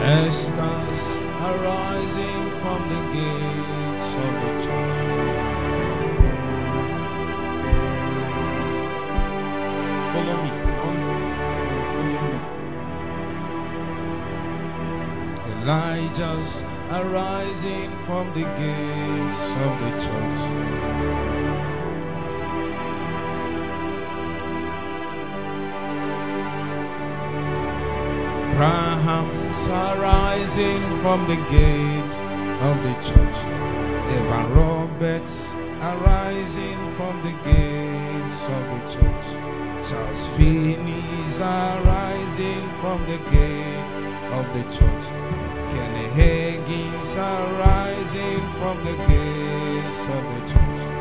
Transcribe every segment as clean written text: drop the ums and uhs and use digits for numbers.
Esters arising from the gates of the church. Follow me. Follow me. Elijah's arising from the gates of the church. Abraham's arising from the gates of the church. Evan Roberts arising from the gates of the church. Charles Finney's arising from the gates of the church. Kenny Higgins arising from the gates of the church.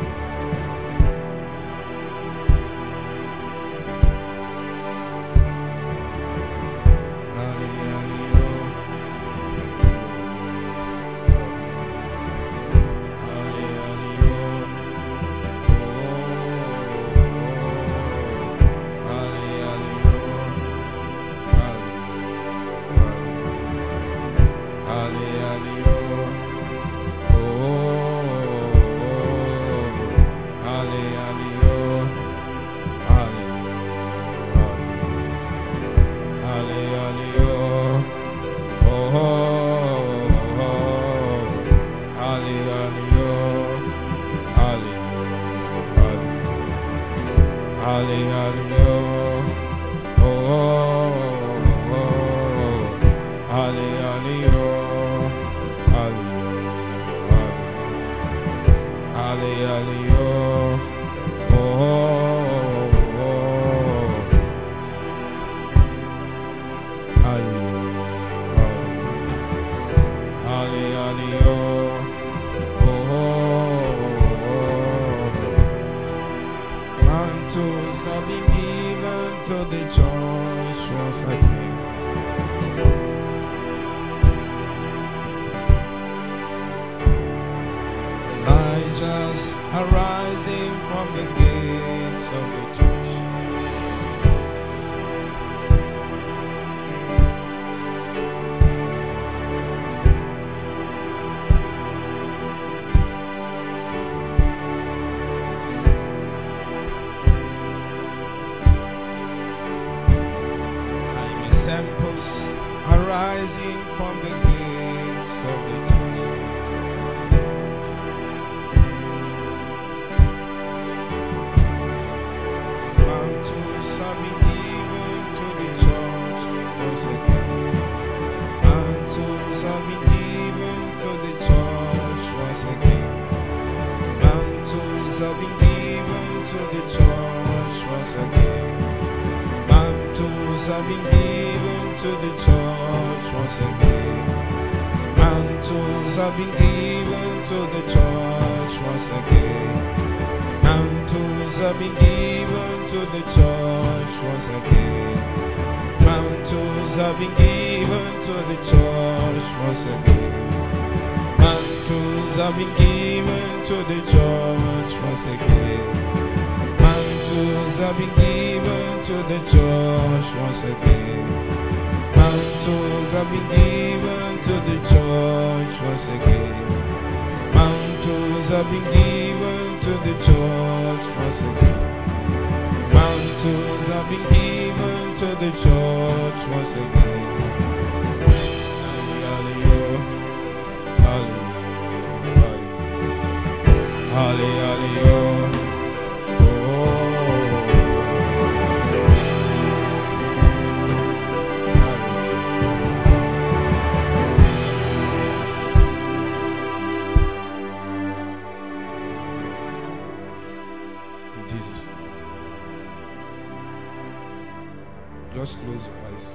Just close your eyes.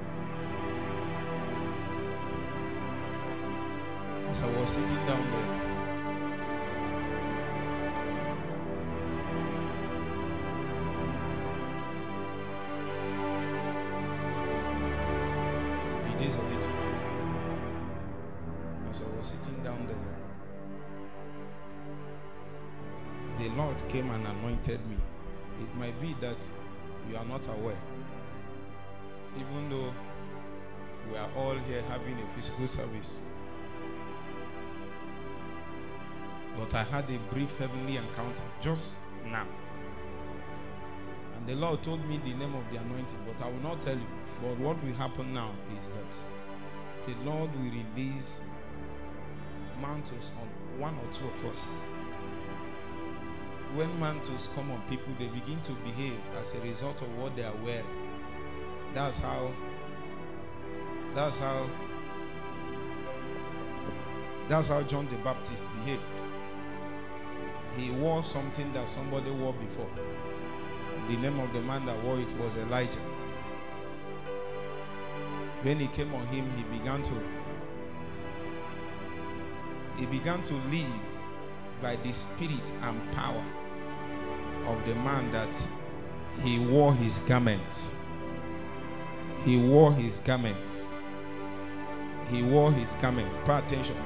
As I was sitting down there, it is a little. As I was sitting down there, the Lord came and anointed me. It might be that you are not aware. Even though we are all here having a physical service. But I had a brief heavenly encounter just now. And the Lord told me the name of the anointing, but I will not tell you. But what will happen now is that the Lord will release mantles on one or two of us. When mantles come on people, they begin to behave as a result of what they are wearing. That's how John the Baptist behaved. He wore something that somebody wore before. The name of the man that wore it was Elijah. When he came on him, he began to live by the spirit and power of the man that he wore his garments. He wore his garments. He wore his garments. Pay attention.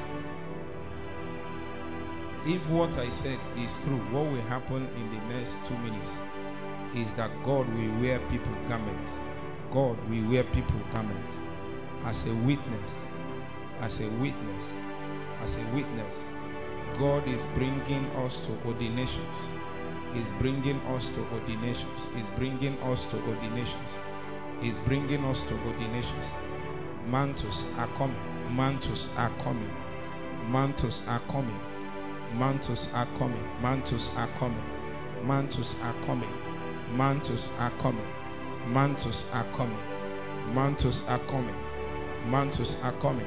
If what I said is true, what will happen in the next 2 minutes is that God will wear people garments. God will wear people garments. As a witness, as a witness, as a witness, God is bringing us to ordinations. He's bringing us to ordinations. He's bringing us to ordinations. He's bringing us to ordinations. Mantles are coming. Mantles are coming. Mantles are coming. Mantles are coming. Mantles are coming. Mantles are coming. Mantles are coming. Mantles are coming. Mantles are coming. Mantles are coming.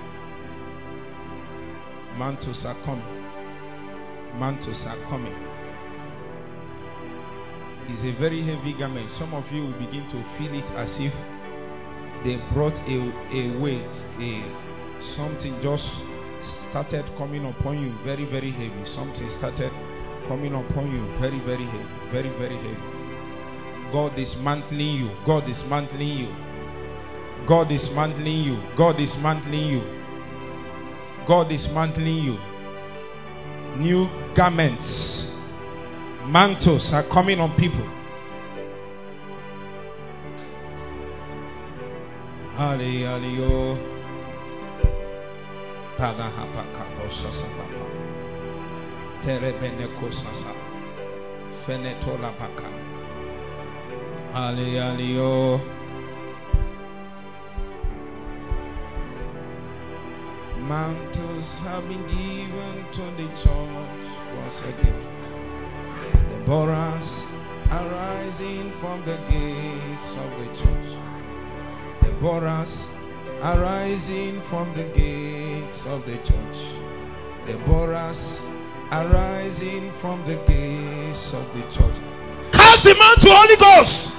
Mantles are coming. Mantles are coming. It's a very heavy garment. Some of you will begin to feel it as if they brought a weight, something just started coming upon you very, very heavy. Something started coming upon you very, very heavy. Very, very heavy. God is mantling you. God is mantling you. God is mantling you. God is mantling you. God is mantling you. New garments, mantles are coming on people. Hallelujah. Hallelujah. Mantles have been given to the church once again. Deborahs are rising from the gates of the church. Deborahs are rising from the gates of the church. Deborahs are rising from the gates of the church. Cast the mantle, Holy Ghost.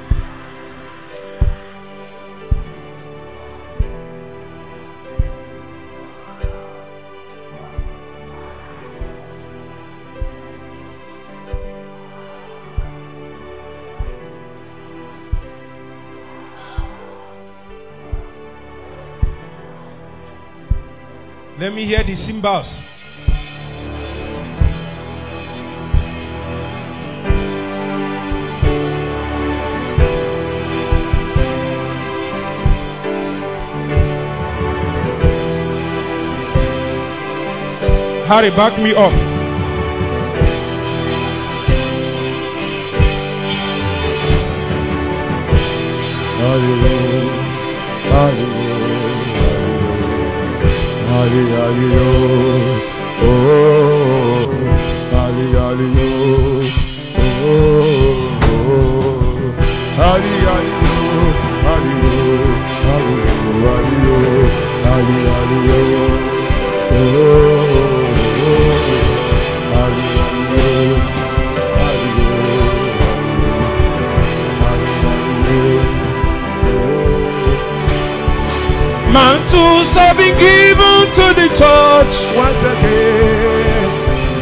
Let me hear the cymbals. Harry, back me up. Hallelujah. Hallelujah. Hallelujah, oh, hallelujah, oh, hallelujah, hallelujah, hallelujah, oh, hallelujah, mantles have been given to the church once again.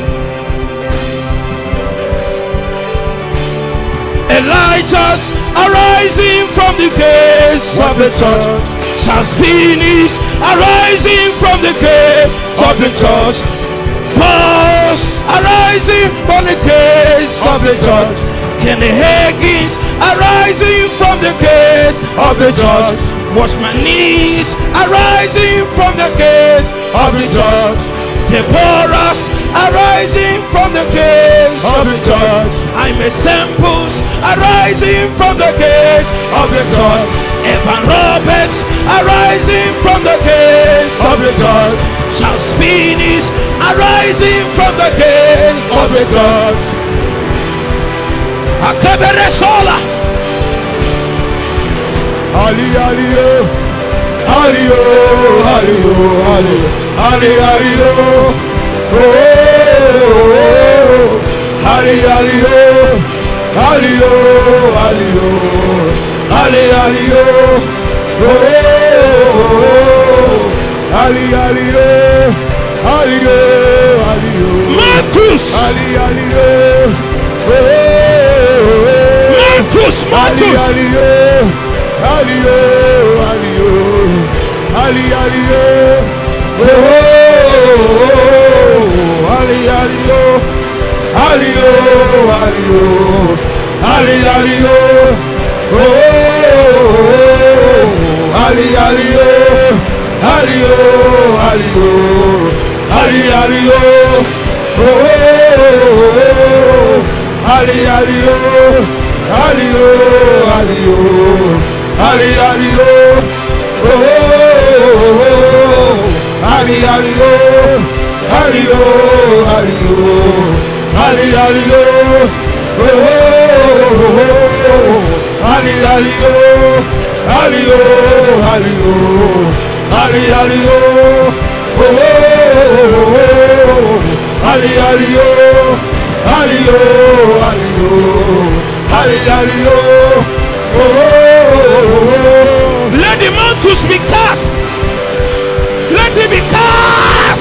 Elijah's arising from the gates of the church. Shaspini's arising from the gates of the church. Paul's arising from the gates of the church. Kenny Hagin's arising from the gates of the church. Wash my knees arising from the gates of the church. Deborahs arising from the gates of the church. I'm a samples arising from the gates of the church. Evan Roberts arising from the gates of the church. Charles Finis arising from the gates of the church. Akebere Sola. Ali Ali Ali Ali Ali Ali Ali oh Ali Ali Ali Ali Ali Ali oh Ali Ali Ali Ali Mantus Ali Ali oh Mantus Ali Ali Ali Ali Ali Ali oh Ali Ali Ali Ali Ali oh Ali Ali Ali Ali Ali oh Ali Ali Ali Ali Ali oh Ali Ali Ali Ali Ali Ali Ali Ali Ali Ali Ali Ali Ali Ali let the mantles be cast. Let it be cast.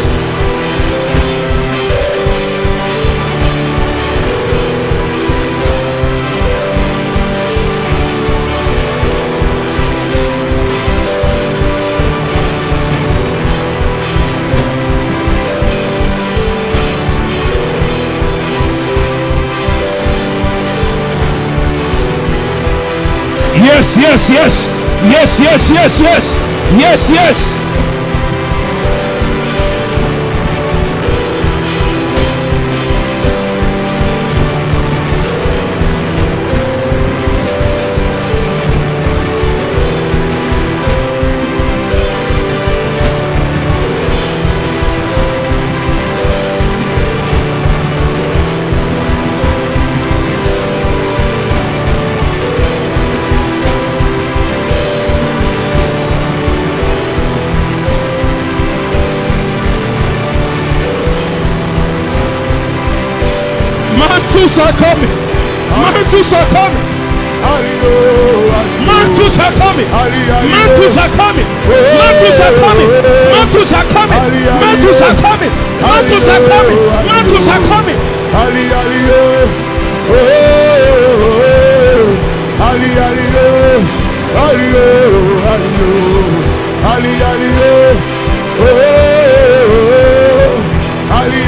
Yes, yes, yes, yes, yes, yes, yes, yes, yes. Mantles are coming. Mantles are coming. Mantles are coming. Mantles are coming. Mantles are coming. Mantles are coming. Mantles are coming. Mantles are coming. Mantles are coming. Ali Ali Ali Ali Ali Ali Ali Ali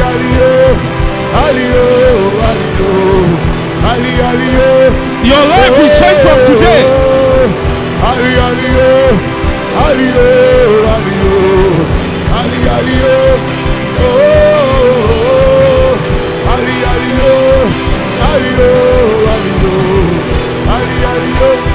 Ali your life will change from today. Ali Ali Ali Ali Ali Ali Ali Ali Ali Ali Ali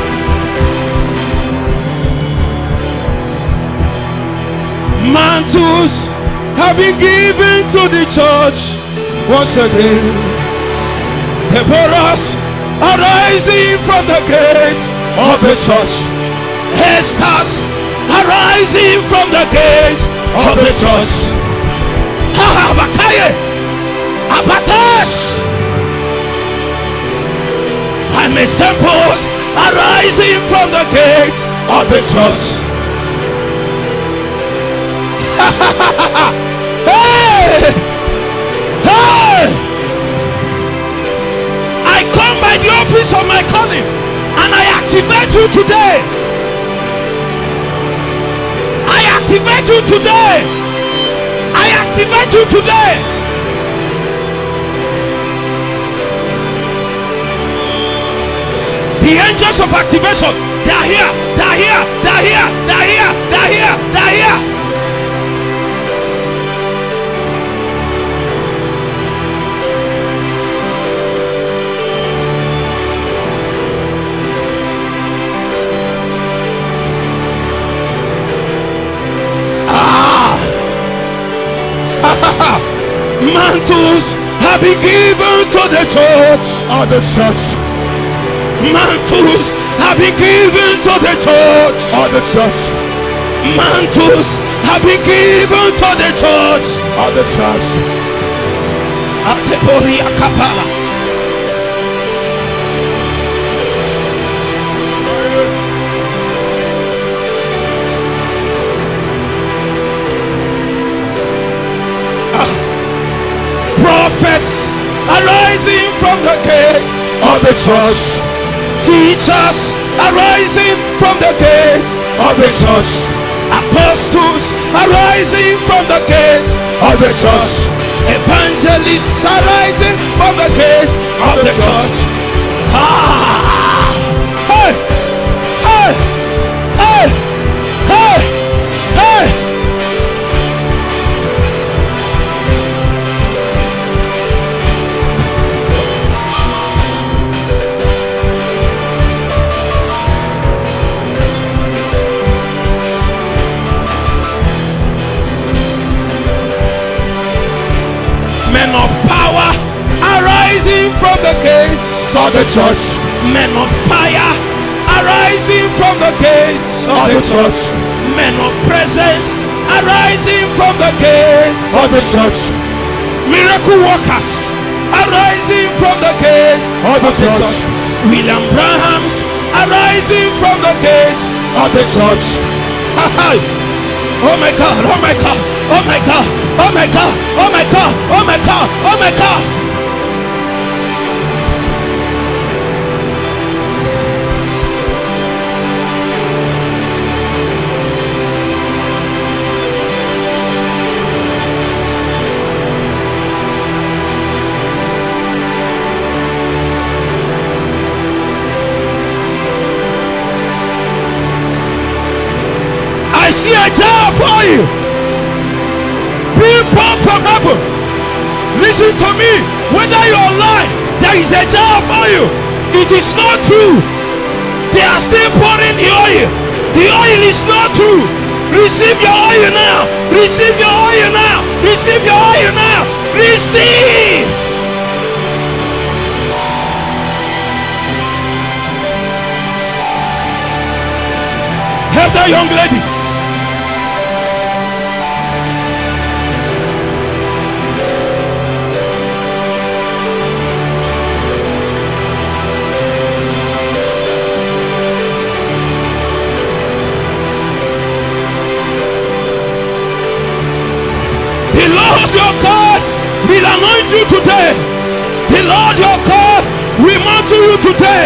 mantles have been given to the church once again. Deborahs arising from the gate of the church. Esther's arising from the gate of the church. Abakaye, Abatash, and the samples arising from the gate of the church. Hey! Hey! I come by the office of my calling and I activate you today. I activate you today. I activate you today. The angels of activation, they are here. They They're here. They're here. They're here. They're here. They're here. Mantles have been given to the church. Of the church. Mantles have been given to the church. Of the church. Mantles have been given to the church. Of the church. Ateporia kapala. Prophets arising from the gate Of the church. Teachers arising from the gate Of the church. Apostles arising from the gate Of the church. Evangelists arising from the gate of the church. Hey! Hey! Hey! Hey! Hey! Men of power arising from the gates Of the church. Men of fire arising from the gates Of the church. Men of presence arising from the gates Of the church. Miracle workers arising from the gates Of the church. William Branhams arising from the gates Of the church. Oh my God, oh my God, oh my God, oh my God, oh my God, oh my God, oh my God. I see a job for you. People from heaven, listen to me. Whether you're alive, there is a job for you. It is not true. They are still pouring the oil. The oil is not true. Receive your oil now. Receive your oil now. Receive your oil now. Receive. Help that young lady. The Lord your God will anoint you today. The Lord your God will mantle you today.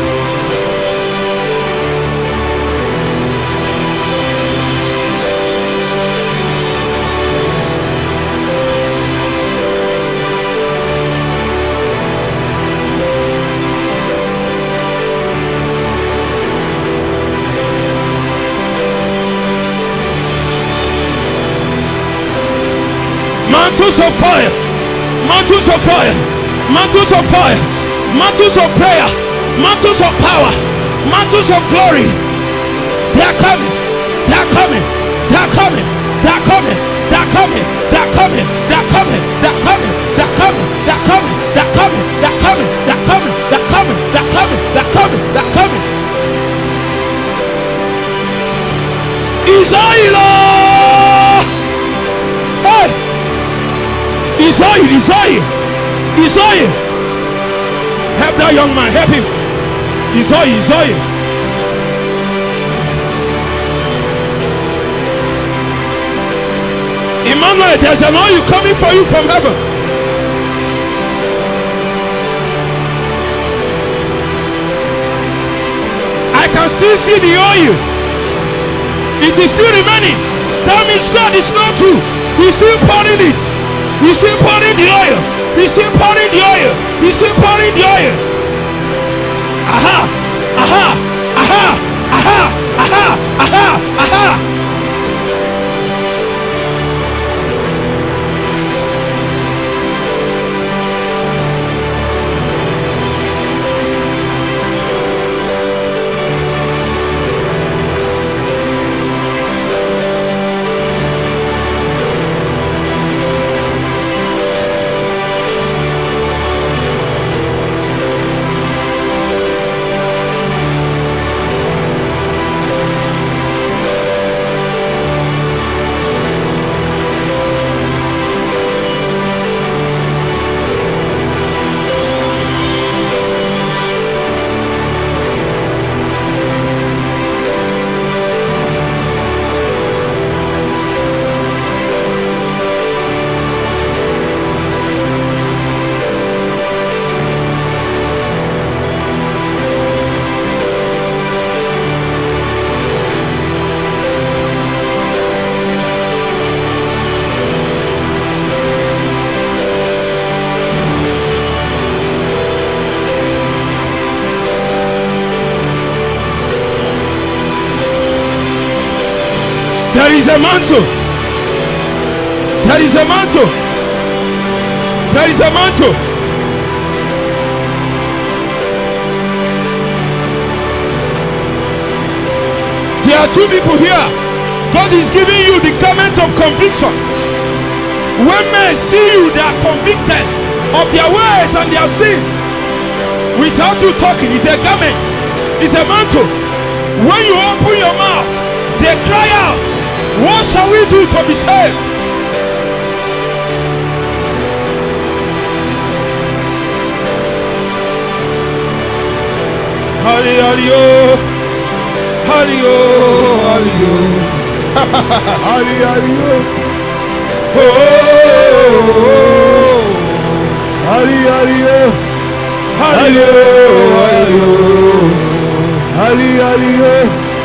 Mantles of fire, mantles of fire, mantles of fire, mantles of prayer, mantles of power, mantles of glory. They are coming, they are coming, they are coming, they are coming, they are coming, they are coming, they are coming, they are coming, they are coming, they are coming, they are coming, they are coming, they are coming, they are coming, they are coming, they are coming, they are coming. Israel! Hey! It's oil, it's oil, it's oil. Help that young man, help him. It's oil, it's oil. Emmanuel, there's an oil coming for you from heaven. I can still see the oil. It is still remaining. That means God is not true. He's still pouring it. He's still pouring the oil. He's still pouring the oil. He's still pouring the oil. Aha! Aha! Aha! Aha! Aha! There is a mantle. There is a mantle. There is a mantle. There are two people here. God is giving you the garment of conviction. When men see you, they are convicted of their ways and their sins. Without you talking, it's a garment. It's a mantle. When you open your mouth, they cry out, what shall we do to be saved? Hari hari oh, hari oh, hari oh, hari hari oh, oh, hari hari oh, hari oh, hari hari oh,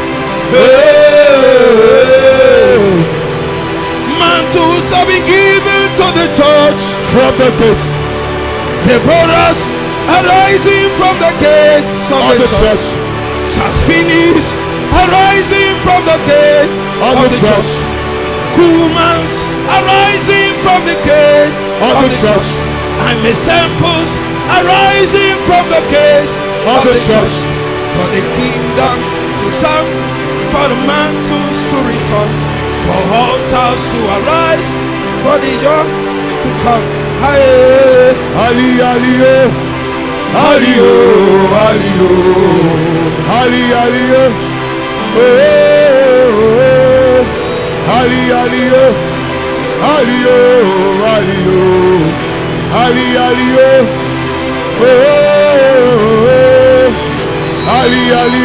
mantles have been given to the church from the gates. The brothers arising from the gates of the church. Just finished arising from the gates of the church. Kumans arising from the gates of the church. And the samples arising from the gates of the church. For the kingdom to come, for the mantles to return, for altars to arise, for the young to come. Haye, Ali, Ali, Ali, Ali, Ali, Ali, Ali, Ali, Ali, Ali, Ali, Ali, Ali, Ali, Ali, Ali,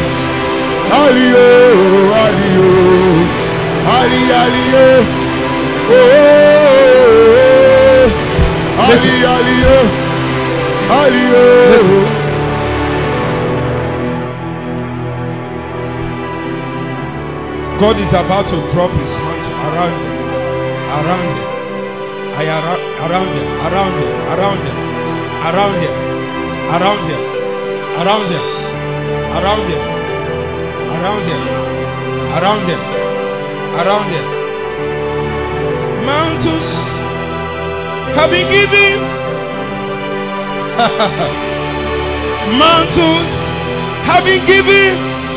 God is about to drop his mantle around you, around you, around you, around you, around you, around you, around you, around you, around you, around you, around you, around you. Mantles have been given. Mantles have been given.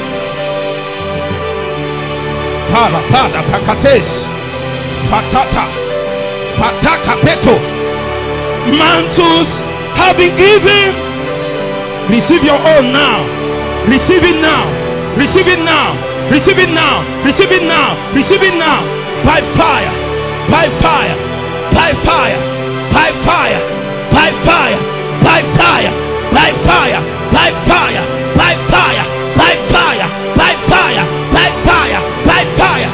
Pada pakates, patata, pataka peto. Mantles have been given. Receive your own now. Receive it now. Receive it now. Receive it now. Receive it now. Receive it now. By fire. By fire. By fire. By fire. By fire. By fire. By fire. By fire. By fire. By fire. By fire. By fire. By fire.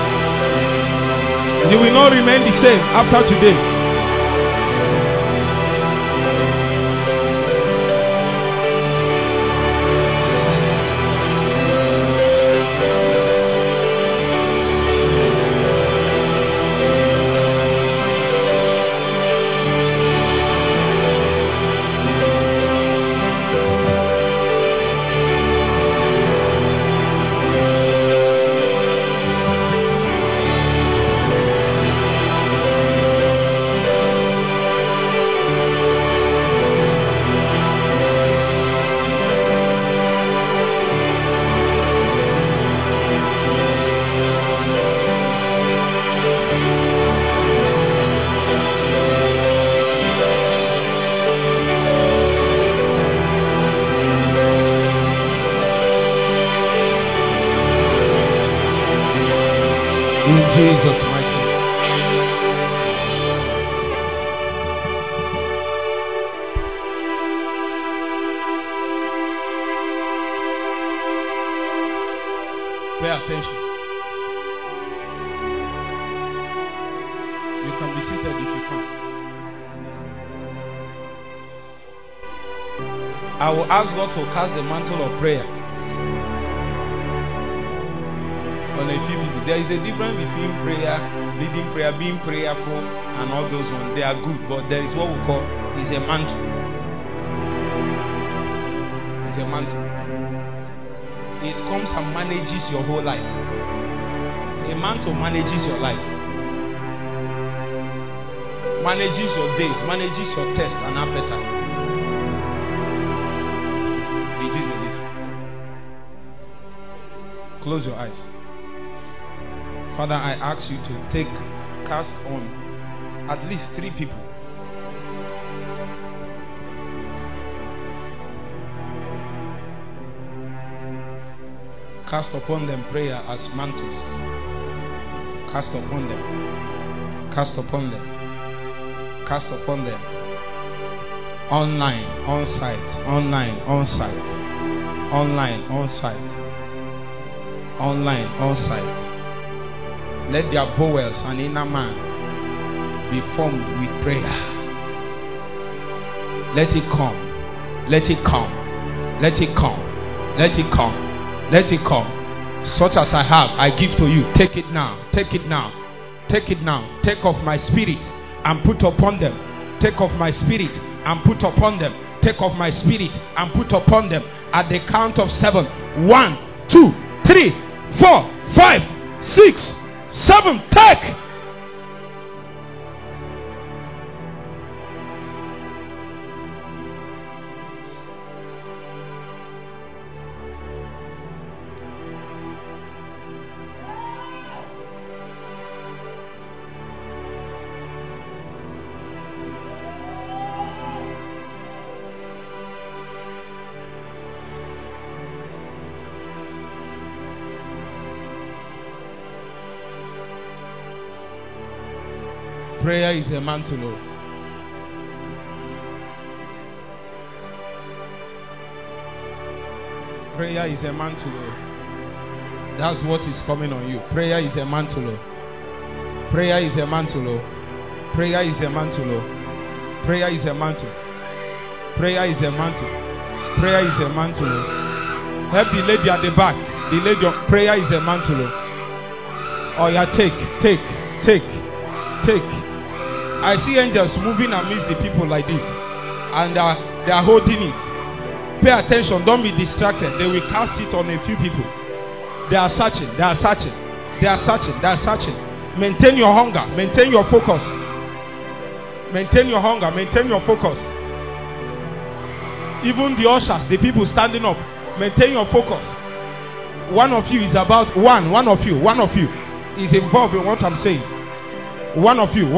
You will not remain the same after today. Jesus' mighty name. Pay attention. You can be seated if you can. I will ask God to cast the mantle of prayer on a few people. There is a difference between prayer, leading prayer, being prayerful, and all those ones. They are good, but there is what we call is a mantle. It's a mantle. It comes and manages your whole life. A mantle manages your life, manages your days, manages your taste and appetite. Reduce a little. Close your eyes. Father, I ask you to cast on at least 3 people. Cast upon them prayer as mantles. Cast upon them. Cast upon them. Cast upon them. Online, on site. Online, on site. Online, on site. Online, on site. Let their bowels and inner man be formed with prayer. Let it come. Let it come. Let it come. Let it come. Let it come. Such as I have, I give to you. Take it now. Take it now. Take it now. Take off my spirit and put upon them. Take off my spirit and put upon them. Take off my spirit and put upon them. At the count of 7. 1, 2, 3, 4, 5, 6, 7. Take. Prayer is a mantle. Prayer is a mantle. That's what is coming on you. Prayer is a mantle. Prayer is a mantle. Prayer is a mantle. Prayer is a mantle. Prayer is a mantle. Prayer is a mantle. Help the lady at the back. The lady of prayer is a mantle. Oh yeah, take. I see angels moving amidst the people like this, and they are holding it. Pay attention, don't be distracted. They will cast it on a few people. They are searching. Maintain your hunger, maintain your focus. Maintain your hunger, maintain your focus. Even the ushers, the people standing up, maintain your focus. One of you is involved in what I'm saying. One of you.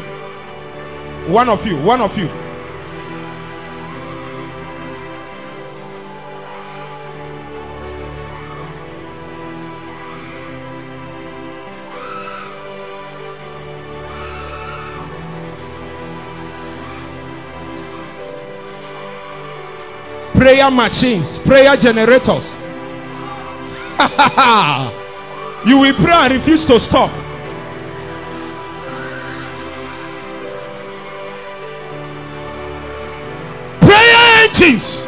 Prayer machines, prayer generators. You will pray and refuse to stop. Prayer engines.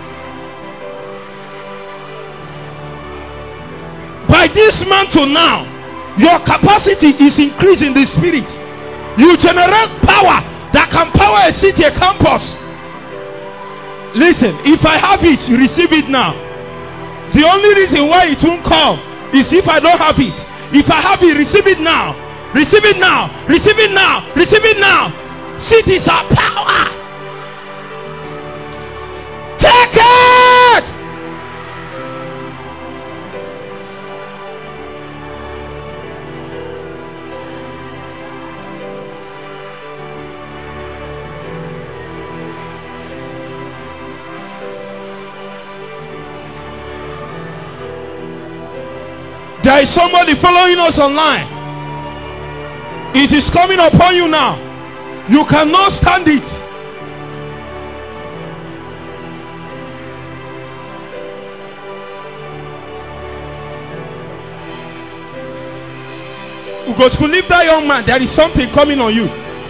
By this mantle now, your capacity is increased in the spirit. You generate power that can power a city, a campus. Listen, if I have it, you receive it now. The only reason why it won't come is if I don't have it. If I have it, receive it now. Receive it now. Receive it now. Receive it now. Cities are power. Take it. There is somebody following us online. It is coming upon you now. You cannot stand it. Because to leave that young man, there is something coming on you.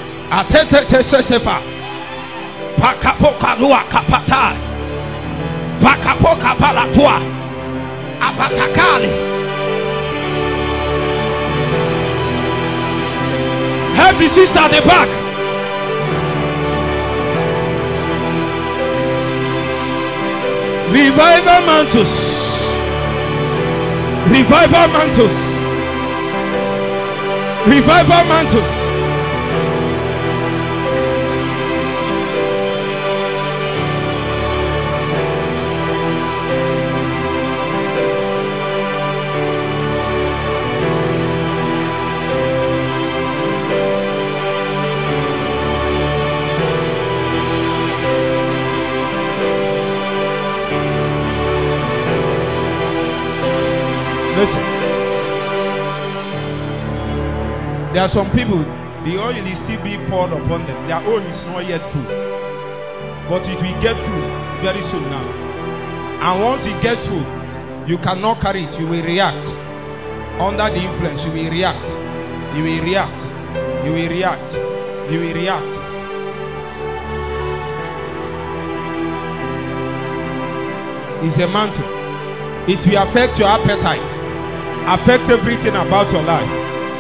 Help the sister at the back. Revival mantles. Revival mantles. Revival mantles. Listen. There are some people, the oil is still being poured upon them. Their own is not yet full. But it will get full very soon now. And once it gets full, you cannot carry it. You will react. Under the influence, you will react. You will react. You will react. You will react. It's a mantle. It will affect your appetite. Affect everything about your life.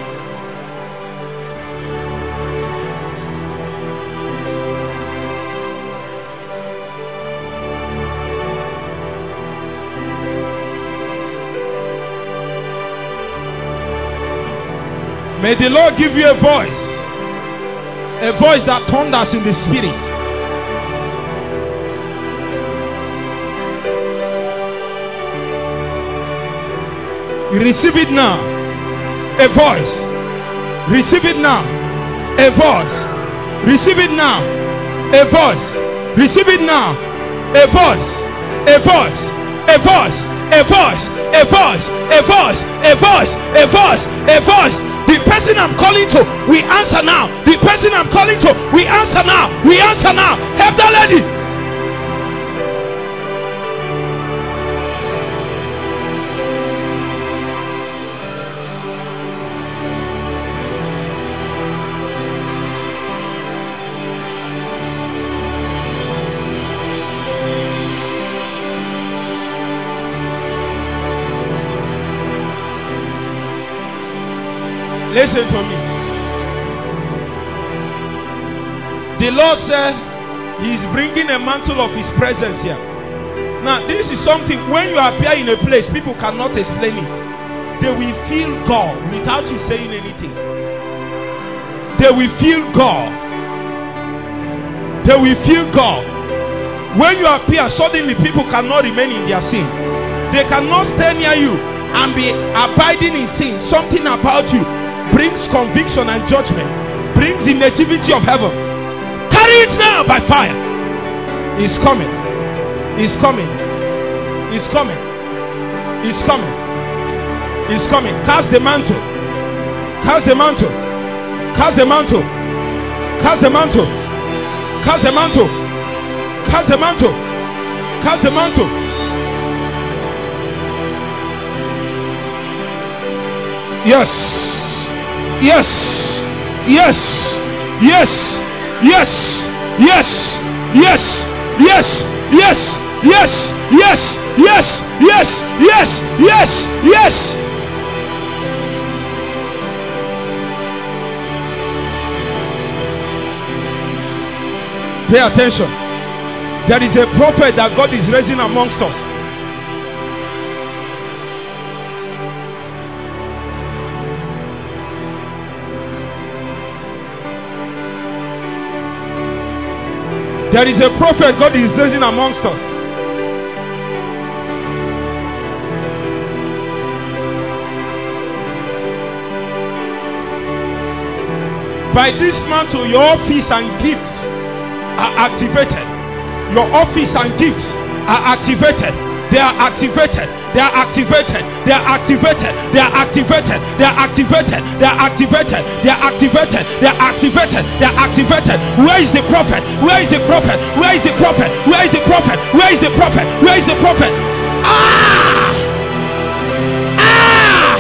May the Lord give you a voice that thunders in the spirit. Receive it now. A voice. Receive it now. A voice. Receive it now. A voice. Receive it now. A voice. A voice. A voice. A voice. A voice. A voice. A voice. A voice. A voice. The person I'm calling to, we answer now. The person I'm calling to, we answer now. We answer now. Help that lady. Listen to me. The Lord said He is bringing a mantle of His presence here. Now, this is something, when you appear in a place, people cannot explain it. They will feel God without you saying anything. They will feel God. They will feel God. When you appear, suddenly people cannot remain in their sin. They cannot stay near you and be abiding in sin. Something about you brings conviction and judgment, brings the nativity of heaven. Carry it now by fire. It's coming. It's coming. It's coming. It's coming. It's coming. Cast the mantle. Cast the mantle. Cast the mantle. Cast the mantle. Cast the mantle. Cast the mantle. Cast the mantle. Yes. Yes, yes, yes, yes, yes, yes, yes, yes, yes, yes, yes, yes, yes, yes, yes. Pay attention. There is a prophet that God is raising amongst us. There is a prophet God is raising amongst us. By this mantle, your office and gifts are activated. Your office and gifts are activated. They are activated. They are activated. They are activated. They are activated. They are activated. They are activated. They are activated. They are activated. They are activated. Where is the prophet? Where is the prophet? Where is the prophet? Where is the prophet? Where is the prophet? Where is the prophet? Ah! Ah!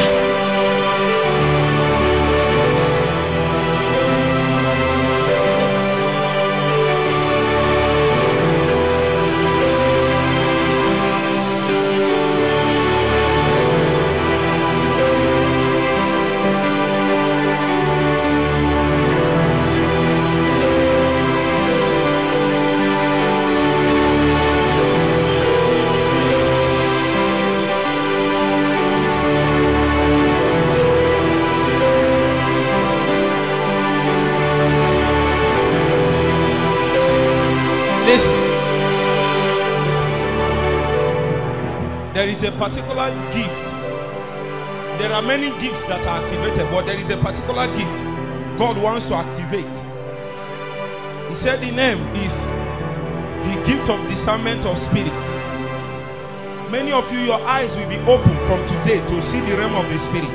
There is a particular gift. There are many gifts that are activated, but there is a particular gift God wants to activate. He said the name is the gift of discernment of spirits. Many of you, your eyes will be open from today to see the realm of the spirit.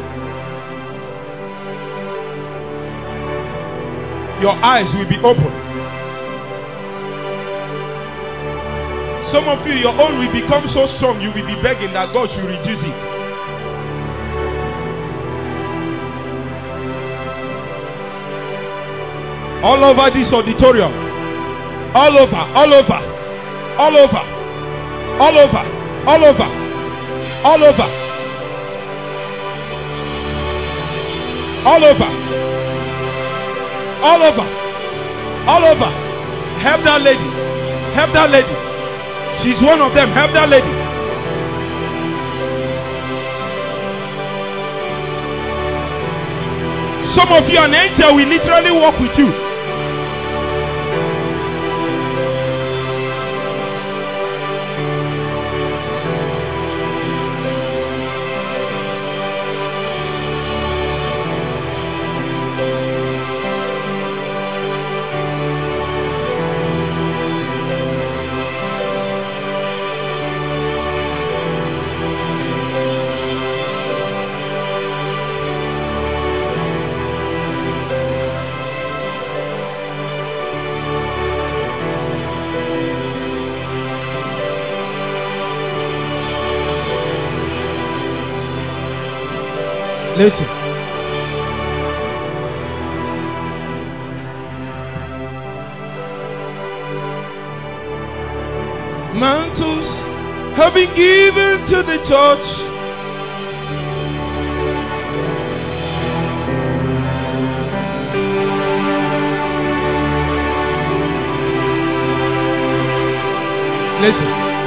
Your eyes will be open. Some of you, your own will become so strong, you will be begging that God should reduce it. All over this auditorium, all over, all over, all over, all over, all over, all over, all over, all over, all over. Help that lady. Help that lady. She's one of them. Help that lady. Some of you, an angel will literally walk with you. Listen. Mantles have been given to the church. Listen.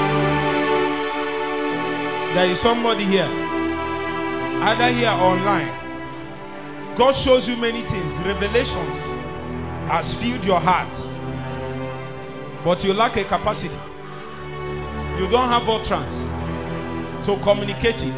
There is somebody here. Either here or online, God shows you many things. Revelations has filled your heart, but you lack a capacity. You don't have utterance to communicate it.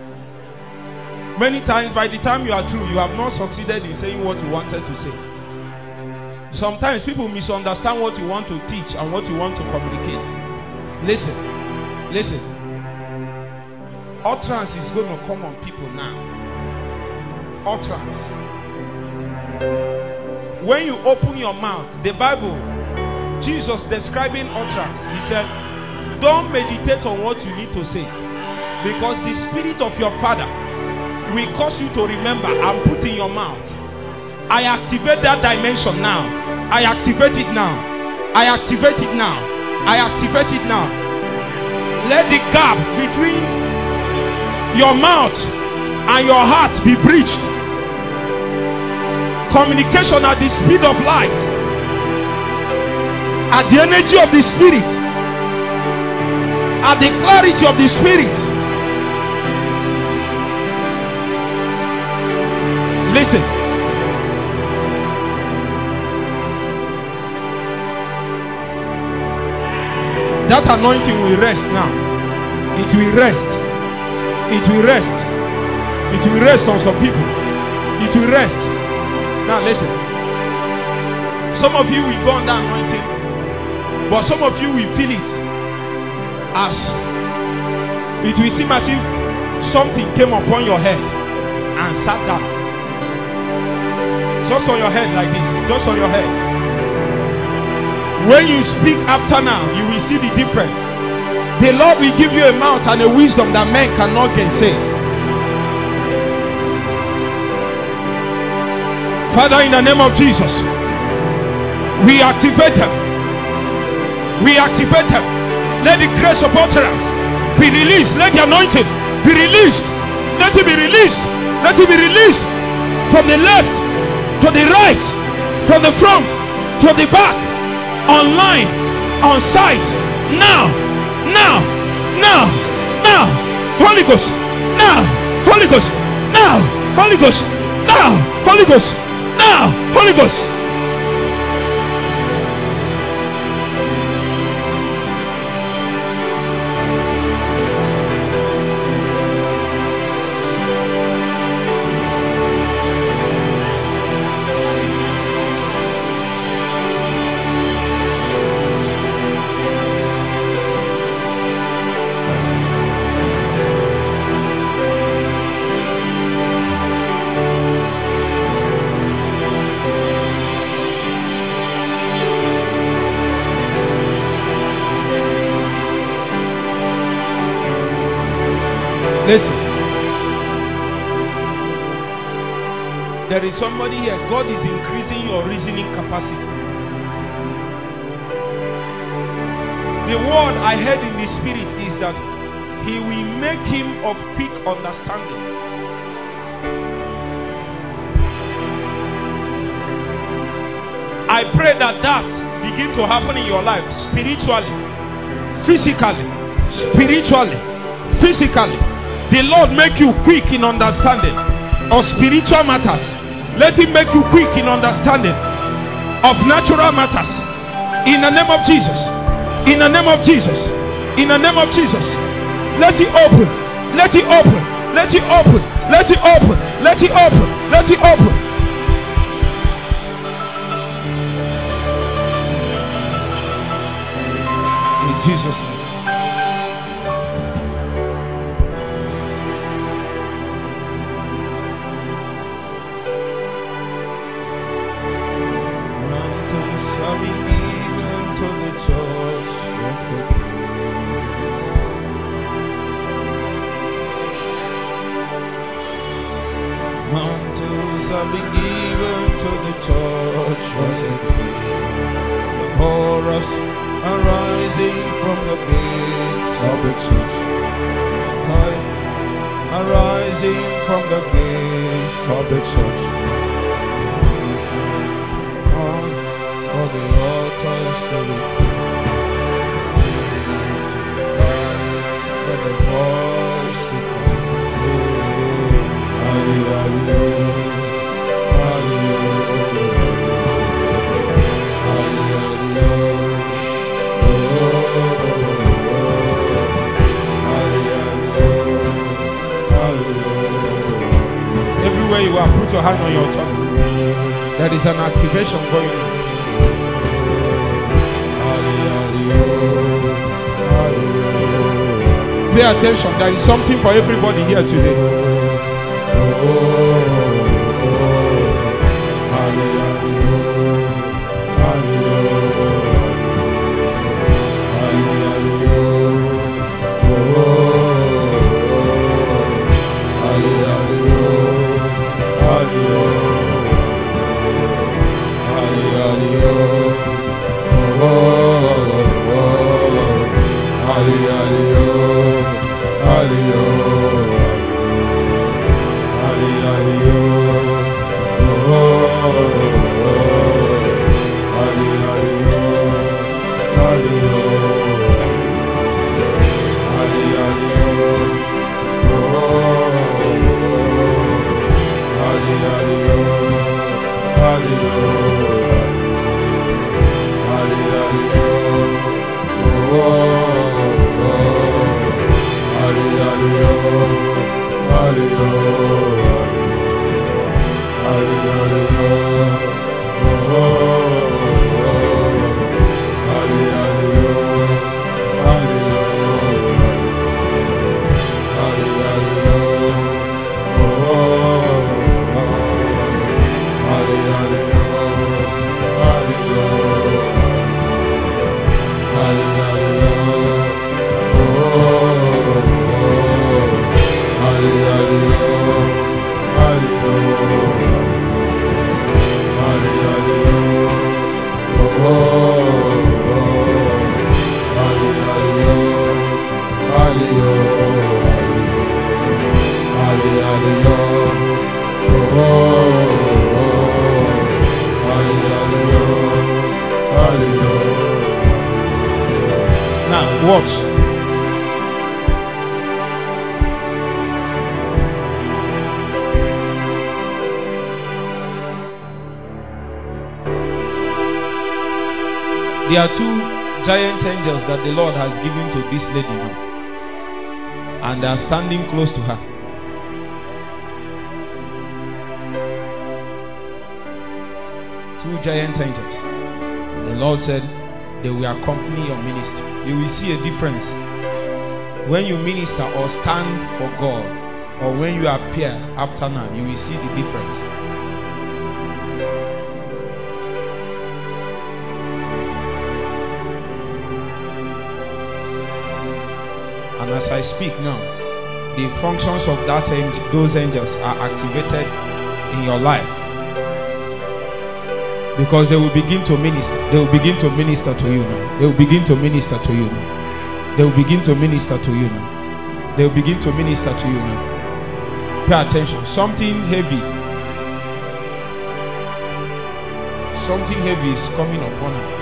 Many times, by the time you are through, you have not succeeded in saying what you wanted to say. Sometimes people misunderstand what you want to teach and what you want to communicate. Listen, listen. Utterance is going to come on people now. Utterance. When you open your mouth, the Bible, Jesus describing utterance, he said, don't meditate on what you need to say, because the spirit of your Father will cause you to remember and put in your mouth. I activate that dimension now. I activate it now. I activate it now. I activate it now. Let the gap between your mouth and your heart be breached. Communication at the speed of light, at the energy of the spirit, at the clarity of the spirit. Listen. That anointing will rest now. It will rest. It will rest. It will rest on some people. It will rest. Now listen. Some of you will go on that anointing, but some of you will feel it as it will seem as if something came upon your head and sat down. Just on your head like this. Just on your head. When you speak after now, you will see the difference. The Lord will give you a mouth and a wisdom that men cannot gainsay. Father, in the name of Jesus, we activate them. We activate them. Let the grace of utterance be released. Let the anointing be released. Let it be released. Let it be released from the left to the right, from the front to the back, online, on site, now. Now, now, now, Holy Ghost, now, Holy Ghost, now, Holy Ghost, now, Holy Ghost, now, Holy Ghost. There is somebody here. God is increasing your reasoning capacity. The word I heard in the spirit is that He will make him of quick understanding. I pray that begin to happen in your life, spiritually, physically, spiritually, physically. The Lord make you quick in understanding of spiritual matters. Let Him make you quick in understanding of natural matters. In the name of Jesus. In the name of Jesus. In the name of Jesus. Let it open. Let it open. Let it open. Let it open. Let it open. Let it open. In Jesus' name. Mountains have been given to the church once again. Mantles have been given to the church once again. The chorus arising from the gates of the church. Time arising from the gates of the church. On for the altars to the for the voice to come. Everywhere you are, put your hand on your tongue. There is an activation going on. Pay attention. There is something for everybody here today. Now, watch. There are two giant angels that the Lord has given to this lady now, and they are standing close to her. Two giant angels. The Lord said they will accompany your ministry. You will see a difference when you minister or stand for God, or when you appear after now. You will see the difference. And as I speak now, the functions of those angels are activated in your life. Because they will begin to minister. They will begin to minister to you now. They will begin to minister to you now. They will begin to minister to you now. They will begin to minister to you now. Pay attention. Something heavy. Something heavy is coming upon her.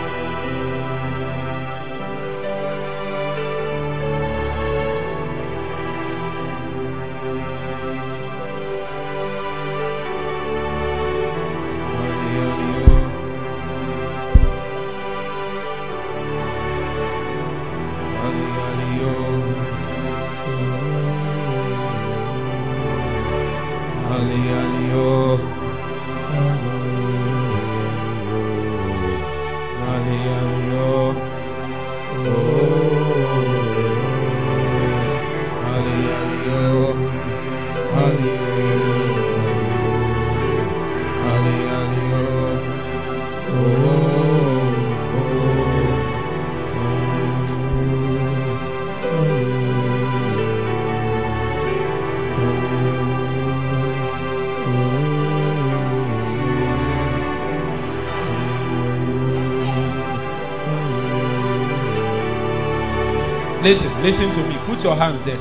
Listen to me. Put your hands there.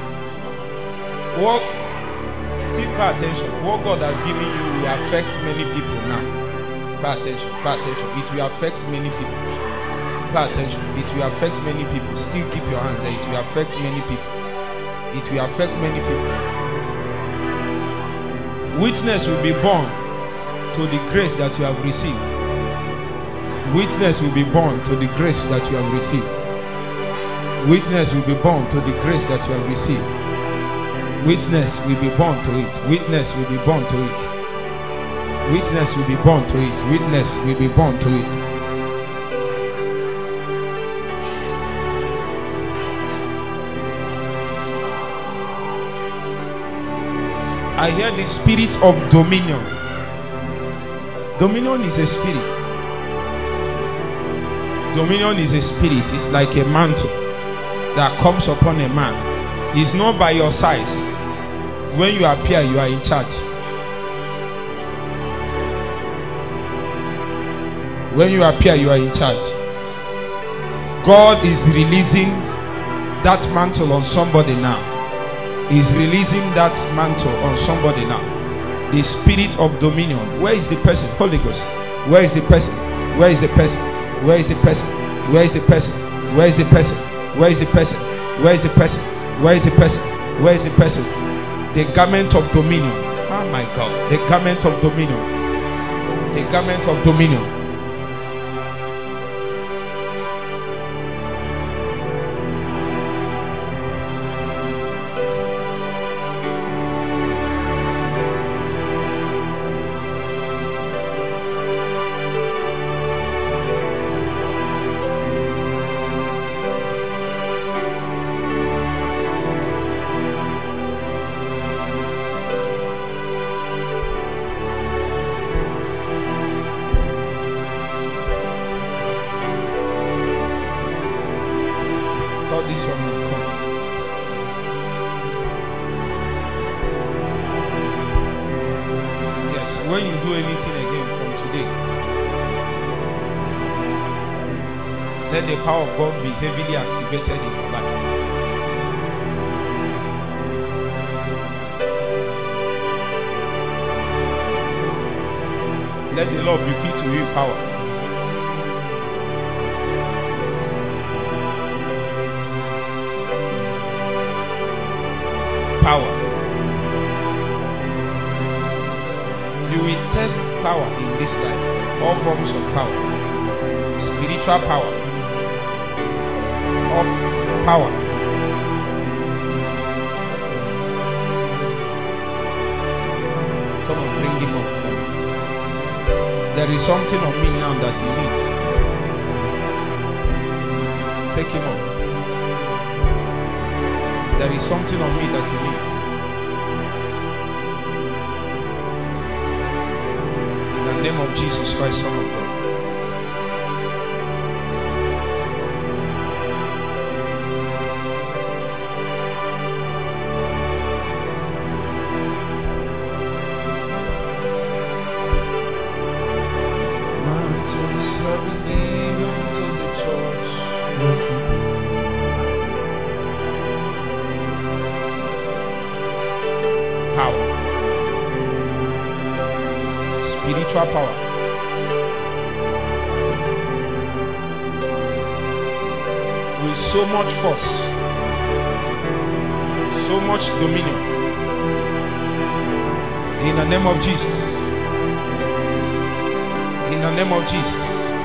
What? Still pay attention. What God has given you will affect many people now. Pay attention. Pay attention. It will affect many people. Pay attention. It will affect many people. Still keep your hands there. It will affect many people. It will affect many people. Witness will be born to the grace that you have received. Witness will be born to the grace that you have received. Witness will be born to the grace that you have received. Witness will be born to it. Witness will be born to it. Witness will be born to it. Witness will be born to it. I hear the spirit of dominion. Dominion is a spirit. Dominion is a spirit. It's like a mantle that comes upon a man. It's not by your size. When you appear, you are in charge. When you appear, you are in charge. God is releasing that mantle on somebody now. He's releasing that mantle on somebody now. The spirit of dominion. Where is the person? Holy Ghost. Where is the person? Where is the person? Where is the person? Where is the person? Where is the person? Where is the person? Where is the person? Where is the person? Where is the person? The garment of dominion. Oh my God. The garment of dominion. The garment of dominion. When you do anything again from today, let the power of God be heavily activated in your life. Let the Lord bequeath to you power. Power. You will test power in this life. All forms of power. Spiritual power. All power. Come on, bring him up. There is something on me now that he needs. Take him up. There is something on me that he needs. In the name of Jesus Christ, Son of God. power. Spiritual power. With so much force, so much dominion. In the name of Jesus. In the name of Jesus.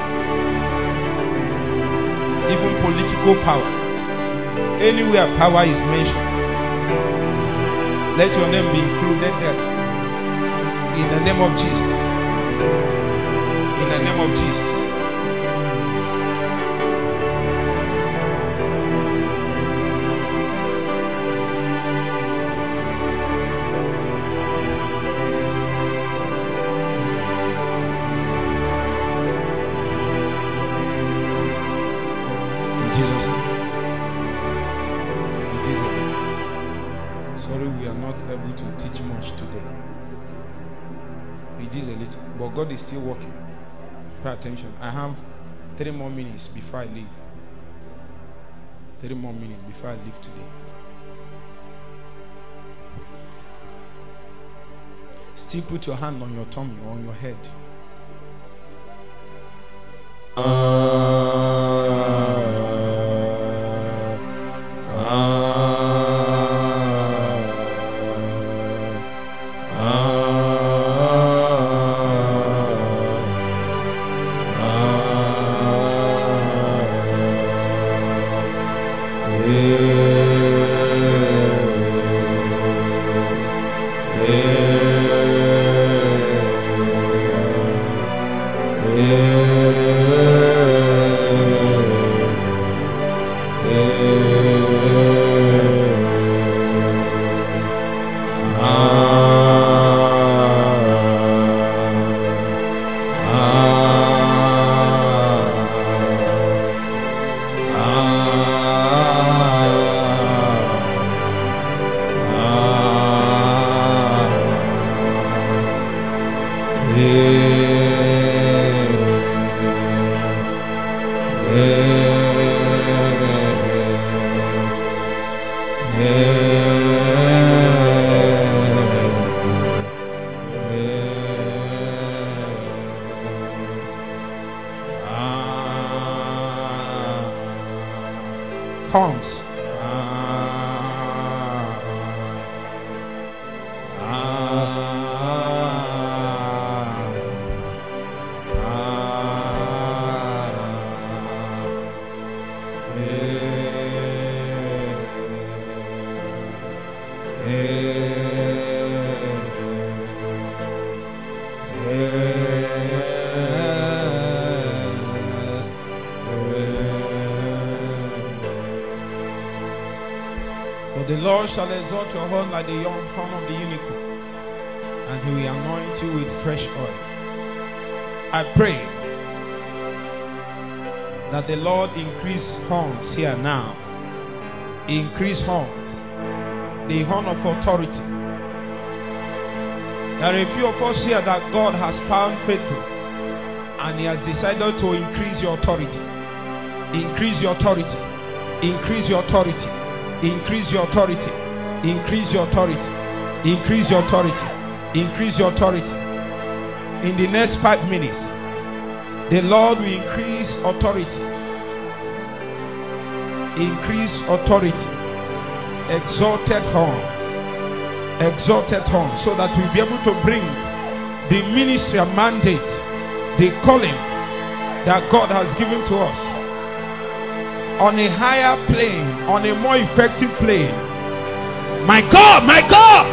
Even political power. Anywhere power is mentioned, let your name be included there. In the name of Jesus. In the name of Jesus. In Jesus' name. It is a bit. Sorry, we are not able to teach much today. It is a little, but God is still working. Pay attention. I have 3 more minutes before I leave. 3 more minutes before I leave today. Still put your hand on your tummy or on your head. Tongues. The Lord shall exalt your horn like the young horn of the unicorn, and he will anoint you with fresh oil. I pray that the Lord increase horns here now. Increase horns. The horn of authority. There are a few of us here that God has found faithful, and he has decided to increase your authority. Increase your authority. Increase your authority. Increase your authority. Increase your authority. Increase your authority. Increase your authority. In the next 5 minutes, the Lord will increase authorities. Increase authority. Exalted horns. Exalted horns. So that we'll be able to bring the ministry and mandate, the calling that God has given to us on a higher plane, on a more effective plane. My God, my God!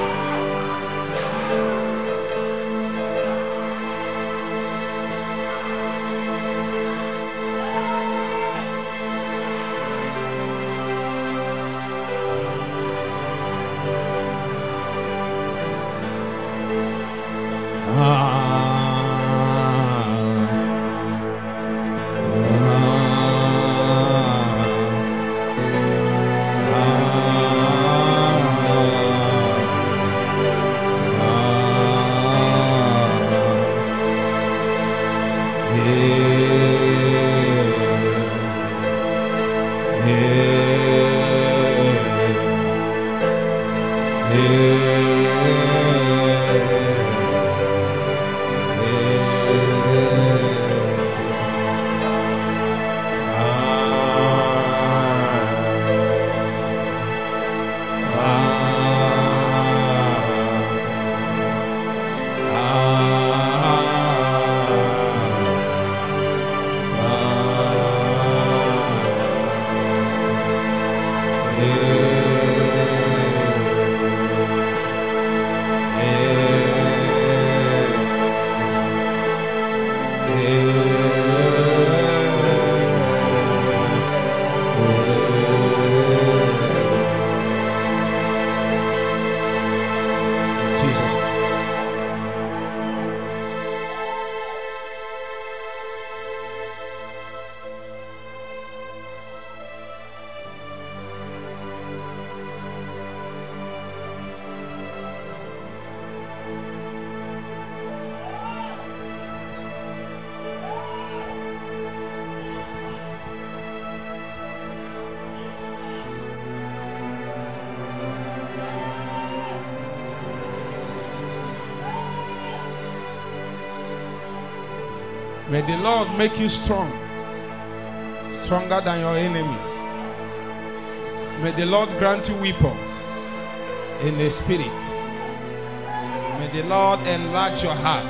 May the Lord make you strong, stronger than your enemies. May the Lord grant you weapons in the spirit. May the Lord enlarge your heart.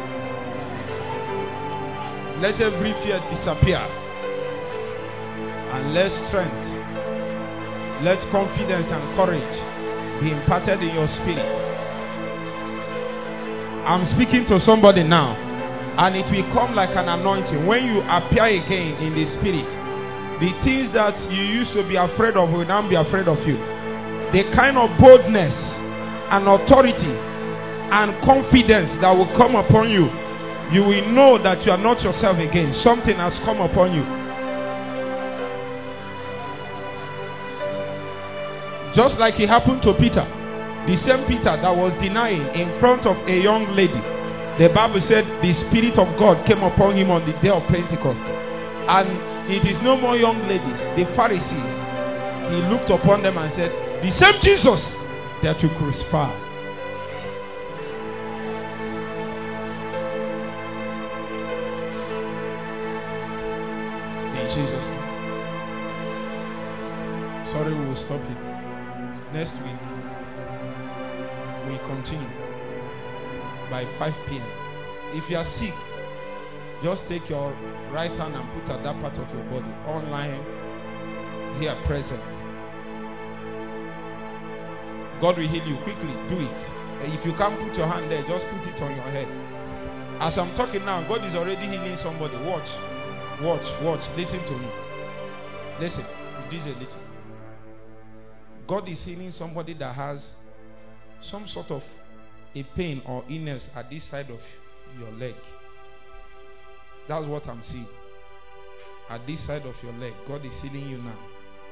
Let every fear disappear, and let strength, let confidence and courage be imparted in your spirit. I'm speaking to somebody now, and it will come like an anointing. When you appear again in the spirit, the things that you used to be afraid of will now be afraid of you. The kind of boldness and authority and confidence that will come upon you, you will know that you are not yourself again. Something has come upon you. Just like it happened to Peter. The same Peter that was denying in front of a young lady. The Bible said the Spirit of God came upon him on the day of Pentecost. And it is no more young ladies, the Pharisees. He looked upon them and said, the same Jesus that you crucified. In Jesus' name. Sorry, we will stop here. Next week, we continue by 5 p.m. If you are sick, just take your right hand and put at that part of your body. Online, here present. God will heal you quickly. Do it. If you can't put your hand there, just put it on your head. As I'm talking now, God is already healing somebody. Watch. Listen to me. Listen. This a little. God is healing somebody that has some sort of a pain or illness at this side of your leg. That's what I'm seeing. At this side of your leg, God is healing you now.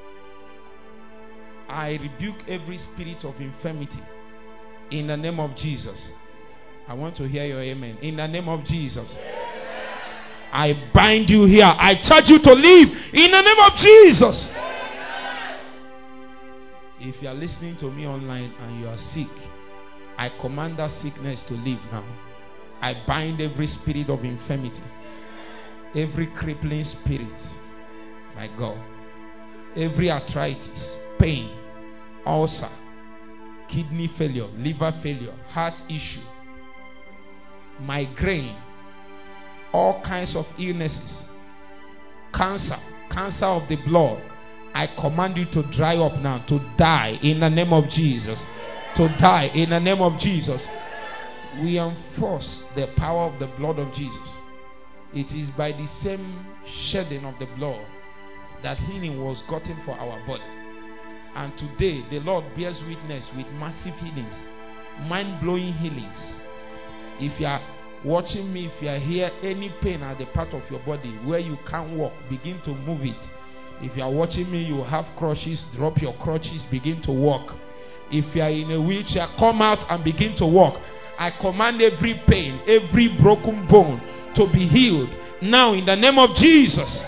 I rebuke every spirit of infirmity in the name of Jesus. I want to hear your amen. In the name of Jesus. I bind you here. I charge you to leave in the name of Jesus. If you are listening to me online and you are sick, I command that sickness to leave now. I bind every spirit of infirmity, every crippling spirit, my God, every arthritis, pain, ulcer, kidney failure, liver failure, heart issue, migraine, all kinds of illnesses, cancer of the blood. I command you to dry up now, to die in the name of Jesus. To die in the name of Jesus. We enforce the power of the blood of Jesus. It is by the same shedding of the blood that healing was gotten for our body. And today the Lord bears witness with massive healings, mind-blowing healings. If you are watching me, if you are here, any pain at the part of your body where you can't walk, begin to move it. If you are watching me, you have crutches, drop your crutches, begin to walk. If you are in a wheelchair, come out and begin to walk. I command every pain, every broken bone to be healed now in the name of Jesus.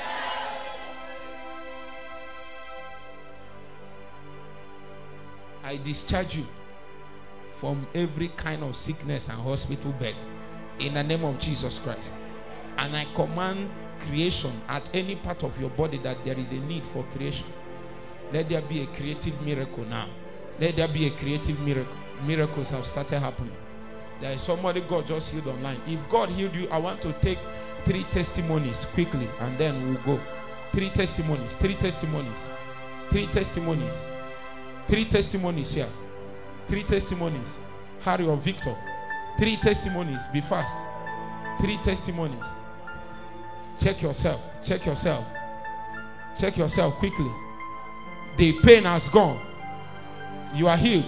I discharge you from every kind of sickness and hospital bed in the name of Jesus Christ. And I command creation at any part of your body that there is a need for creation. Let there be a creative miracle now. Let there be a creative miracle. Miracles have started happening. There is somebody God just healed online. If God healed you, I want to take 3 testimonies quickly and then we'll go. 3 testimonies. 3 testimonies. 3 testimonies. 3 testimonies here. 3 testimonies. Harry or Victor. 3 testimonies. Be fast. 3 testimonies. Check yourself. Check yourself. Check yourself quickly. The pain has gone. You are healed.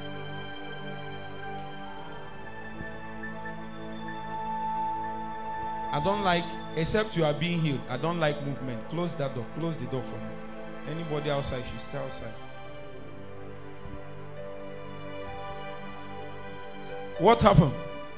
I don't like, except you are being healed, I don't like movement. Close that door. Close the door for me. Anybody outside should stay outside. What happened?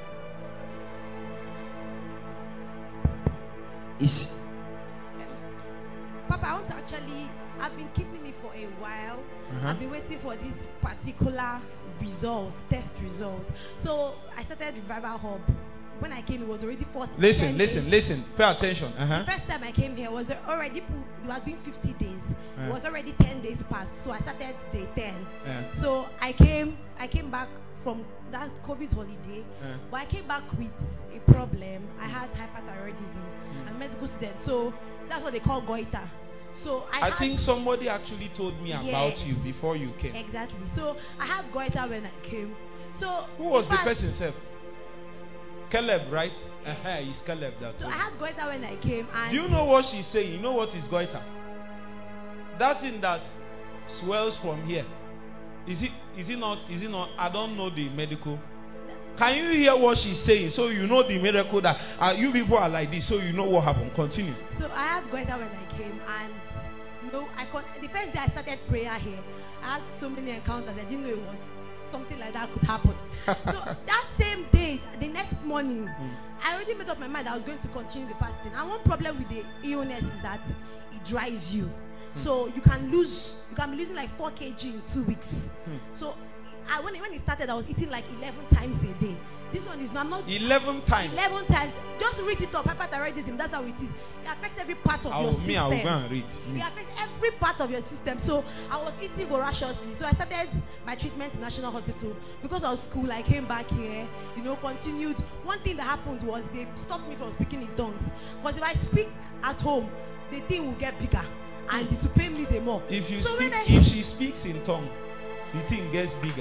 Papa, I want to I've been keeping it for a while. I've been waiting for this particular result, test result. So I started Revival Hub when I came, it was already 40. Listen. Pay attention. The first time I came here was already we were doing 50 days. It was already 10 days past, so I started day 10. So I came back from that COVID holiday, but I came back with a problem. I had hyperthyroidism. I'm a medical student, so that's what they call goiter. So I think somebody actually told me about you before you came. Exactly. So I had goiter when I came. So who was the person, sir? Caleb, right? It's Caleb that. So I had goiter when I came. And do you know what she's saying? You know what is goiter? That thing that swells from here. Is it not? I don't know the medical. Can you hear what she's saying? So you know the miracle that you people are like this. So you know what happened. Continue. So I had goiter when I came, and the first day I started prayer here, I had so many encounters. I didn't know it was something like that could happen. So that same day, the next morning, I already made up my mind I was going to continue the fasting. And one problem with the illness is that it dries you. So you can be losing like 4 kg in 2 weeks. So when it started, I was eating like 11 times a day. This one is not 11 times. 11 times. Just read it up. Hyperthyroidism, that's how it is. It affects every part of your system. I will go and read. It affects every part of your system. So I was eating voraciously. So I started my treatment in National Hospital. Because of school, I came back here, continued. One thing that happened was they stopped me from speaking in tongues. Because if I speak at home, the thing will get bigger. And it will pay me the more. If she speaks in tongues, the thing gets bigger.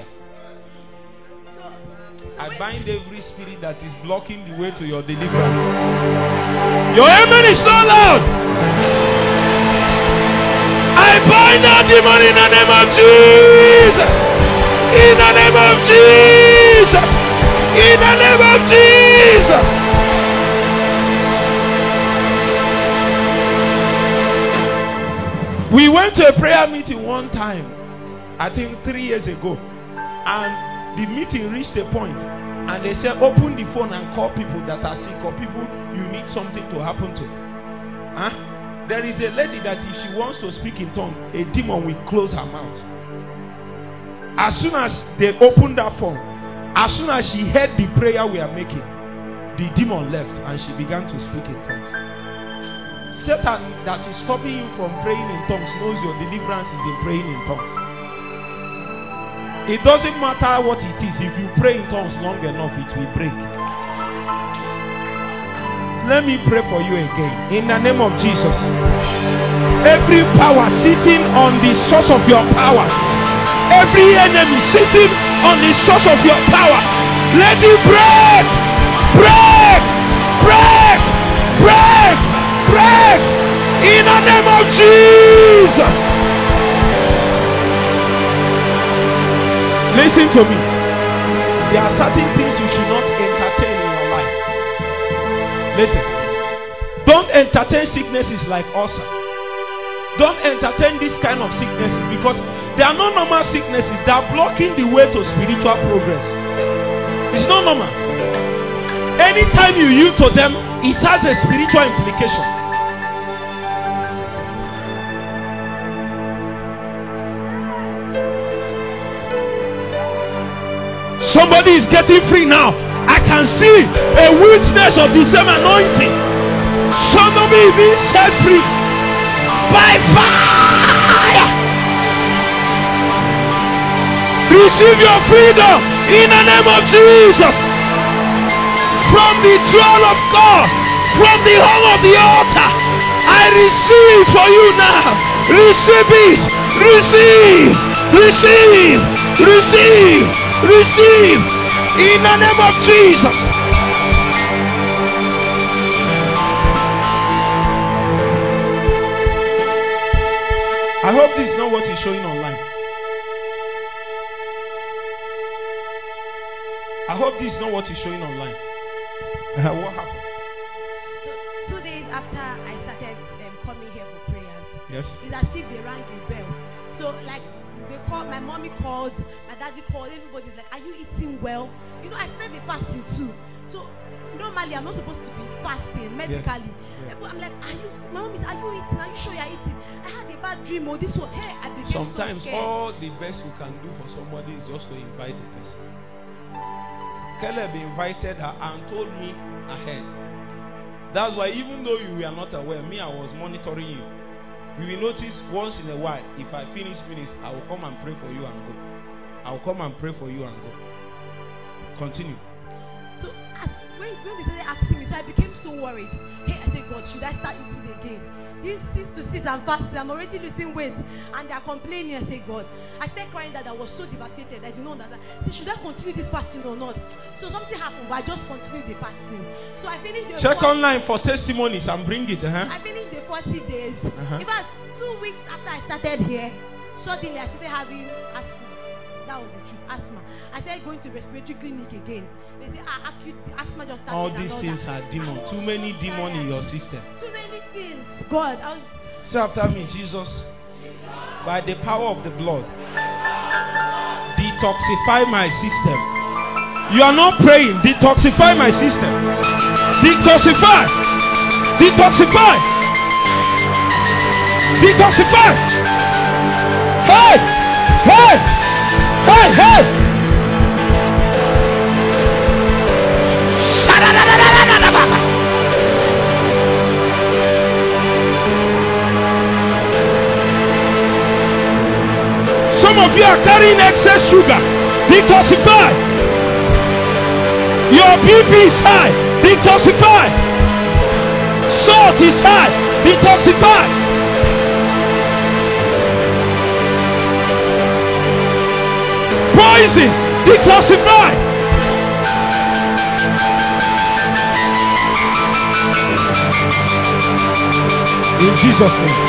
I bind every spirit that is blocking the way to your deliverance. Your amen is not loud. I bind that demon in the name of Jesus. In the name of Jesus. In the name of Jesus. We went to a prayer meeting one time, I think 3 years ago, and the meeting reached a point and they said open the phone and call people that are sick or people you need something to happen to. There is a lady that if she wants to speak in tongues, a demon will close her mouth. As soon as they opened that phone, as soon as she heard the prayer we are making, the demon left and she began to speak in tongues. Satan that is stopping you from praying in tongues knows your deliverance is in praying in tongues. It doesn't matter what it is. If you pray in tongues long enough, it will break. Let me pray for you again. In the name of Jesus. Every power sitting on the source of your power. Every enemy sitting on the source of your power. Let it break. Break. Break. Break. Break. In the name of Jesus. Listen to me. There are certain things you should not entertain in your life. Listen. Don't entertain sicknesses like ulcer. Don't entertain this kind of sicknesses because they are not normal sicknesses. They are blocking the way to spiritual progress. It's not normal. Anytime you yield to them, it has a spiritual implication. Somebody is getting free now. I can see a witness of the same anointing. Somebody is being set free by fire. Receive your freedom in the name of Jesus. From the throne of God, from the hall of the altar, I receive for you now. Receive it. Receive. Receive. Receive. Receive in the name of Jesus. I hope this is not what is showing online. I hope this is not what is showing online. What happened? So 2 days after I started coming here for prayers, yes, it's as if they rang a bell. So like they called, my mommy called, my daddy called, everybody's like, are you eating well? I started the fasting too. So normally I'm not supposed to be fasting medically. Yes. But I'm like, my mom is, are you eating? Are you sure you're eating? I had a bad dream or this one. Hey, I became sometimes so scared. All the best you can do for somebody is just to invite the person. Caleb invited her and told me ahead. That's why even though you were not aware, me, I was monitoring you. You will notice once in a while, if I finish ministry, I will come and pray for you and go. I will come and pray for you and go. Continue. So when they started asking me, so I became so worried. Hey, I said, God, should I start eating again? This 6 to 6 I'm fasting, I'm already losing weight, and they are complaining. I say, God, I started crying that I was so devastated. I didn't know that. I said, should I continue this fasting or not? So something happened, but I just continued the fasting. So I finished the check online for testimonies and bring it. I finished the 40 days. About 2 weeks after I started here, suddenly I started having asthma. That was the truth, asthma. I started going to respiratory clinic again. They say acute asthma just started. All these things are demons. Too many demons in your system. Too many things. God, I was. Say after me, Jesus, by the power of the blood, detoxify my system. You are not praying. Detoxify my system. Detoxify. Detoxify. Detoxify. Hey! Hey! Hey! Hey! Some of you are carrying excess sugar. Detoxify. Your BP is high. Detoxify. Salt is high. Detoxify. Poison. Detoxify. In Jesus' name.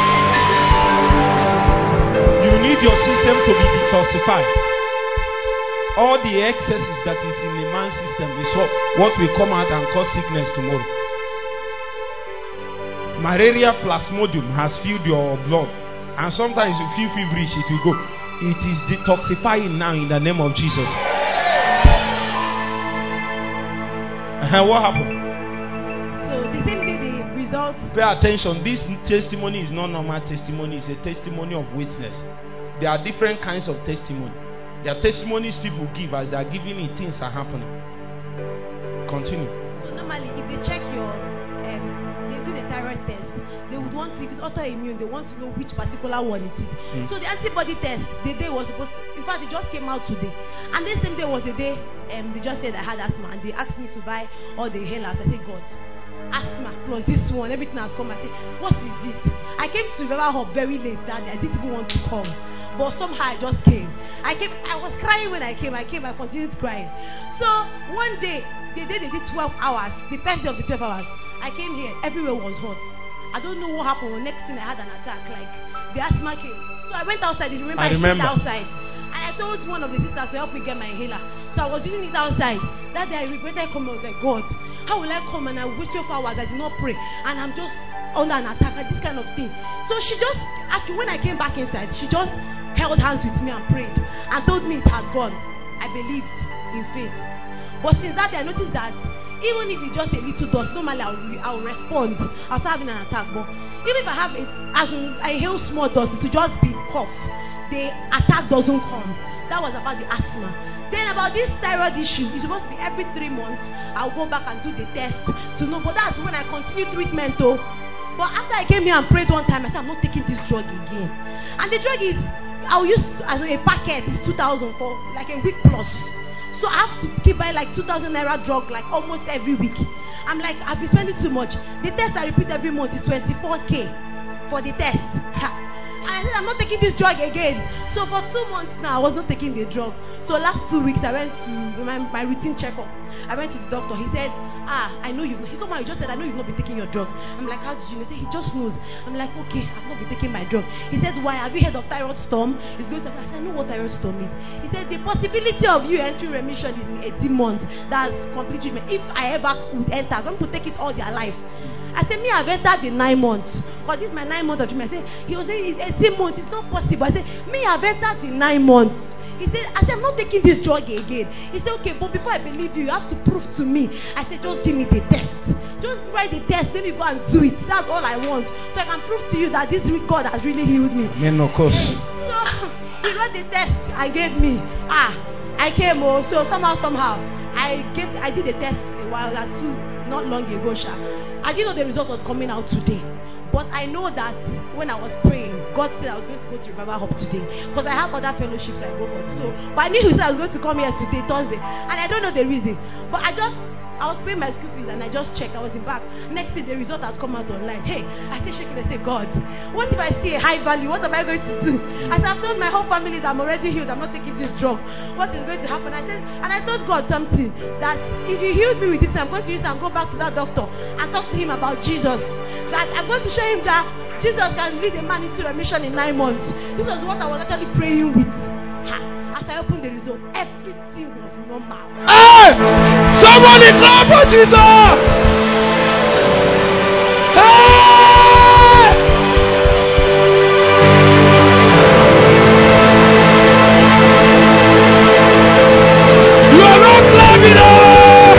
You need your system to be detoxified. All the excesses that is in the man's system is what will come out and cause sickness tomorrow. Malaria plasmodium has filled your blood, and sometimes you feel feverish, it will go. It is detoxifying now in the name of Jesus. What happened? So the same day the results. Pay attention. This testimony is not normal testimony. It's a testimony of witness. There are different kinds of testimony. There are testimonies people give as they are giving it, things are happening. Continue. So normally, if they check your, they do the thyroid test. They would want to, if it's autoimmune, they want to know which particular one it is. So the antibody test, the day was supposed to, in fact, it just came out today. And the same day was the day they just said I had asthma, and they asked me to buy all the inhalers. I said, God, asthma plus this one, everything has come. I said, what is this? I came to River Hub very late that day. I didn't even want to come, but somehow I just came. I was crying when I came. I continued crying. So one day, the day they did 12 hours, the first day of the 12 hours, I came here. Everywhere was hot. I don't know what happened. The next thing I had an attack, like the asthma came. So I went outside. I remember. I stayed outside, and I told one of the sisters to help me get my inhaler. So I was using it outside. That day I regretted coming. I was like, God, how will I come and I waste 12 hours? I did not pray, and I'm just under an attack, like this kind of thing. So she just, actually, when I came back inside, she just held hands with me and prayed and told me it had gone. I believed in faith. But since that day, I noticed that even if it's just a little dust, normally I'll respond. I'll start having an attack. But even if I have I inhale small dust, it will just be cough. The attack doesn't come. That was about the asthma. Then about this thyroid issue, it's supposed to be every 3 months. I'll go back and do the test to know. But that's when I continue treatment though. But after I came here and prayed one time, I said, I'm not taking this drug again. And the drug is, I'll use as a packet, it's 2,000 for like a week plus. So I have to keep buying like 2,000 naira drug like almost every week. I'm like, I've been spending too much. The test I repeat every month is 24K for the test. And I said, I'm not taking this drug again. So for 2 months now, I was not taking the drug. So last 2 weeks, I went to my routine checkup. I went to the doctor. He said, I know you've, he told me, you just said, I know you've not been taking your drug. I'm like, how did you know? He said, he just knows. I'm like, okay, I've not been taking my drug. He said, why? Have you heard of thyroid storm? He's going to, I said, I know what thyroid storm is. He said, the possibility of you entering remission is in 18 months. That's complete treatment. If I ever would enter, some people take it all their life. I said, me, I've entered the 9 months. Because this is my 9 months of treatment. I said, he was saying it's 18 months. It's not possible. I said, me, I've entered the 9 months. He said, I said, I'm not taking this drug again. He said, okay, but before I believe you, you have to prove to me. I said, just give me the test. Just write the test, then you go and do it. That's all I want. So I can prove to you that this God has really healed me. Amen, of course. So he wrote the test and gave me. I came so somehow, I did a test a while or two, not long ago, Sha. I didn't know the result was coming out today. But I know that when I was praying, God said I was going to go to Revival Hub today. Because I have other fellowships I go for. So, but I knew He said I was going to come here today, Thursday. And I don't know the reason. But I was paying my school fees and I just checked. I was in back. Next thing, the result has come out online. Hey, I still shaking. I say, God, what if I see a high value? What am I going to do? I said, I've told my whole family that I'm already healed. I'm not taking this drug. What is going to happen? I said, and I told God something, that if He heals me with this, I'm going to use it and go back to that doctor and talk to him about Jesus. That I'm going to show him that Jesus can lead a man into remission in 9 months. This was what I was actually praying with. As I opened the result, everything was normal. Hey! Somebody clap for Jesus! Hey! You are not clapping up!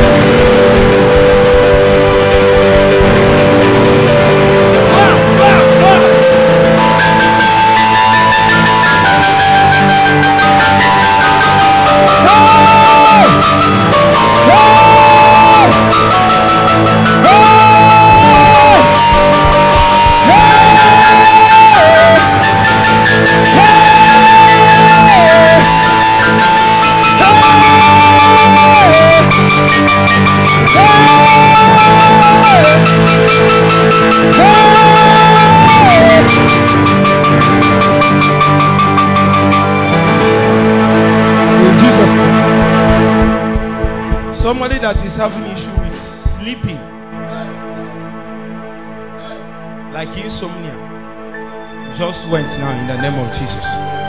Somebody that is having issue with sleeping, like insomnia, just went now in the name of Jesus.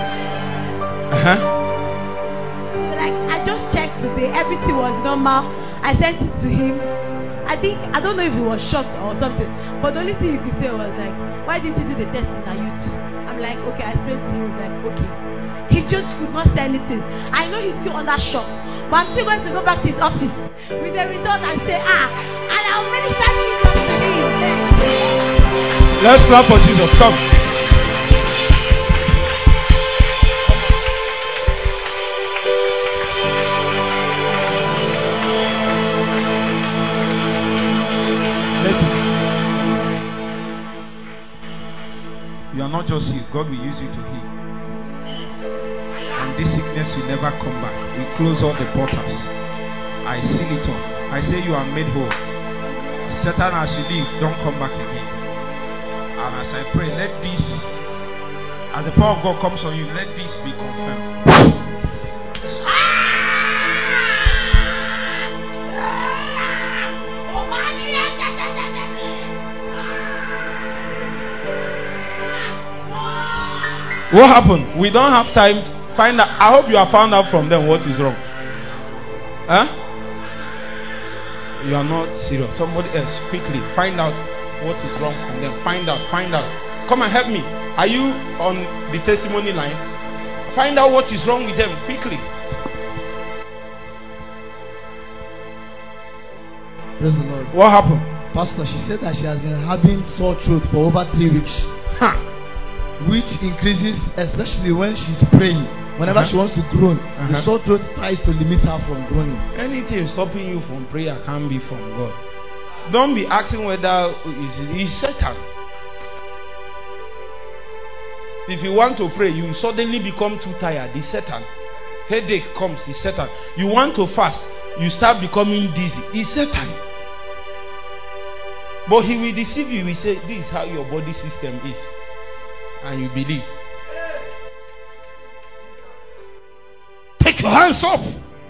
Like I just checked today, everything was normal. I sent it to him. I don't know if he was shocked or something, but the only thing you could say was like, why didn't you do the test in our youth? I'm like, okay, I explained to him. He's like, okay. He just could not say anything. I know he's still under shock, but I'm still going to go back to his office with the result and say, and I'll minister Jesus to him. Let's clap for Jesus. Come. Listen. You are not just healed. God will use you to heal. And this sickness will never come back. We close all the portals. I seal it off. I say you are made whole. Satan, as you leave, don't come back again. And as I pray, let this, as the power of God comes on you, let this be confirmed. What happened? We don't have time to find out. I hope you have found out from them what is wrong. Huh? You are not serious. Somebody else, quickly find out what is wrong from them. Find out. Come and help me. Are you on the testimony line? Find out what is wrong with them quickly. Praise the Lord. What happened? Pastor, she said that she has been having sore throat for over 3 weeks. Which increases, especially when she's praying. Whenever she wants to groan, the sore throat tries to limit her from groaning. Anything stopping you from prayer can't be from God. Don't be asking whether it's Satan. If you want to pray, you suddenly become too tired. It's Satan. Headache comes. It's Satan. You want to fast, you start becoming dizzy. It's Satan. But he will deceive you. He will say, this is how your body system is. And you believe. Take your hands off.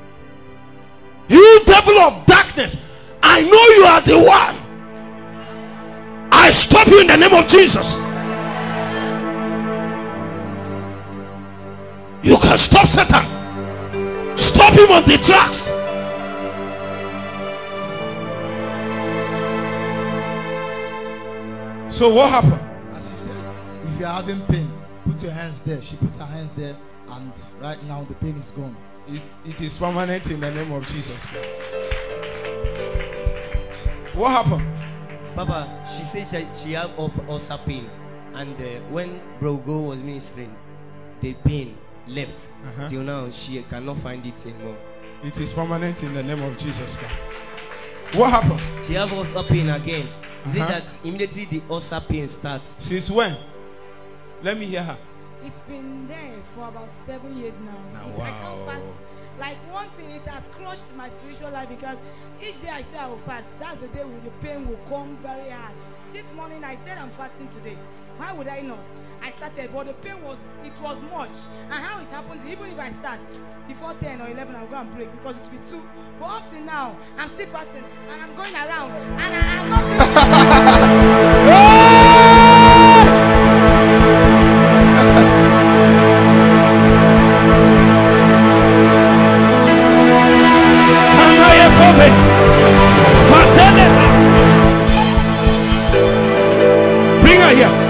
You devil of darkness, I know you are the one. I stop you in the name of Jesus. You can stop Satan. Stop him on the tracks. So what happened? As she said, if you are having pain, put your hands there. She puts her hands there, and right now the pain is gone. It is permanent in the name of Jesus. What happened? Papa, she said she had ulcer pain, and when Brogo was ministering, the pain left. Till now, she cannot find it anymore. It is permanent in the name of Jesus Christ. What happened? She have ulcer pain again. Is it Uh-huh. that immediately the ulcer pain starts? Since when? Let me hear her. It's been there for about 7 years now. Now, I can't wow. fast. Like one thing, it has crushed my spiritual life because each day I say I will fast, that's the day when the pain will come very hard. This morning I said I'm fasting today. Why would I not? I started, but the pain was much. And how it happens, even if I start before 10 or 11, I'll go and pray because it will be 2. But up till now, I'm still fasting and I'm going around and I'm not Bring her here.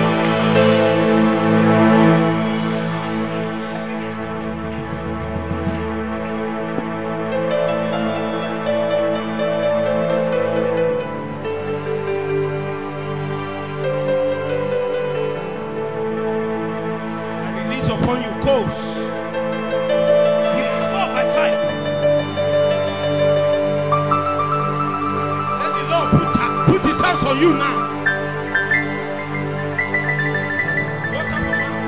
I release upon you coals. You are 4 by 5. Let the Lord put his hands on you now. What happened, man?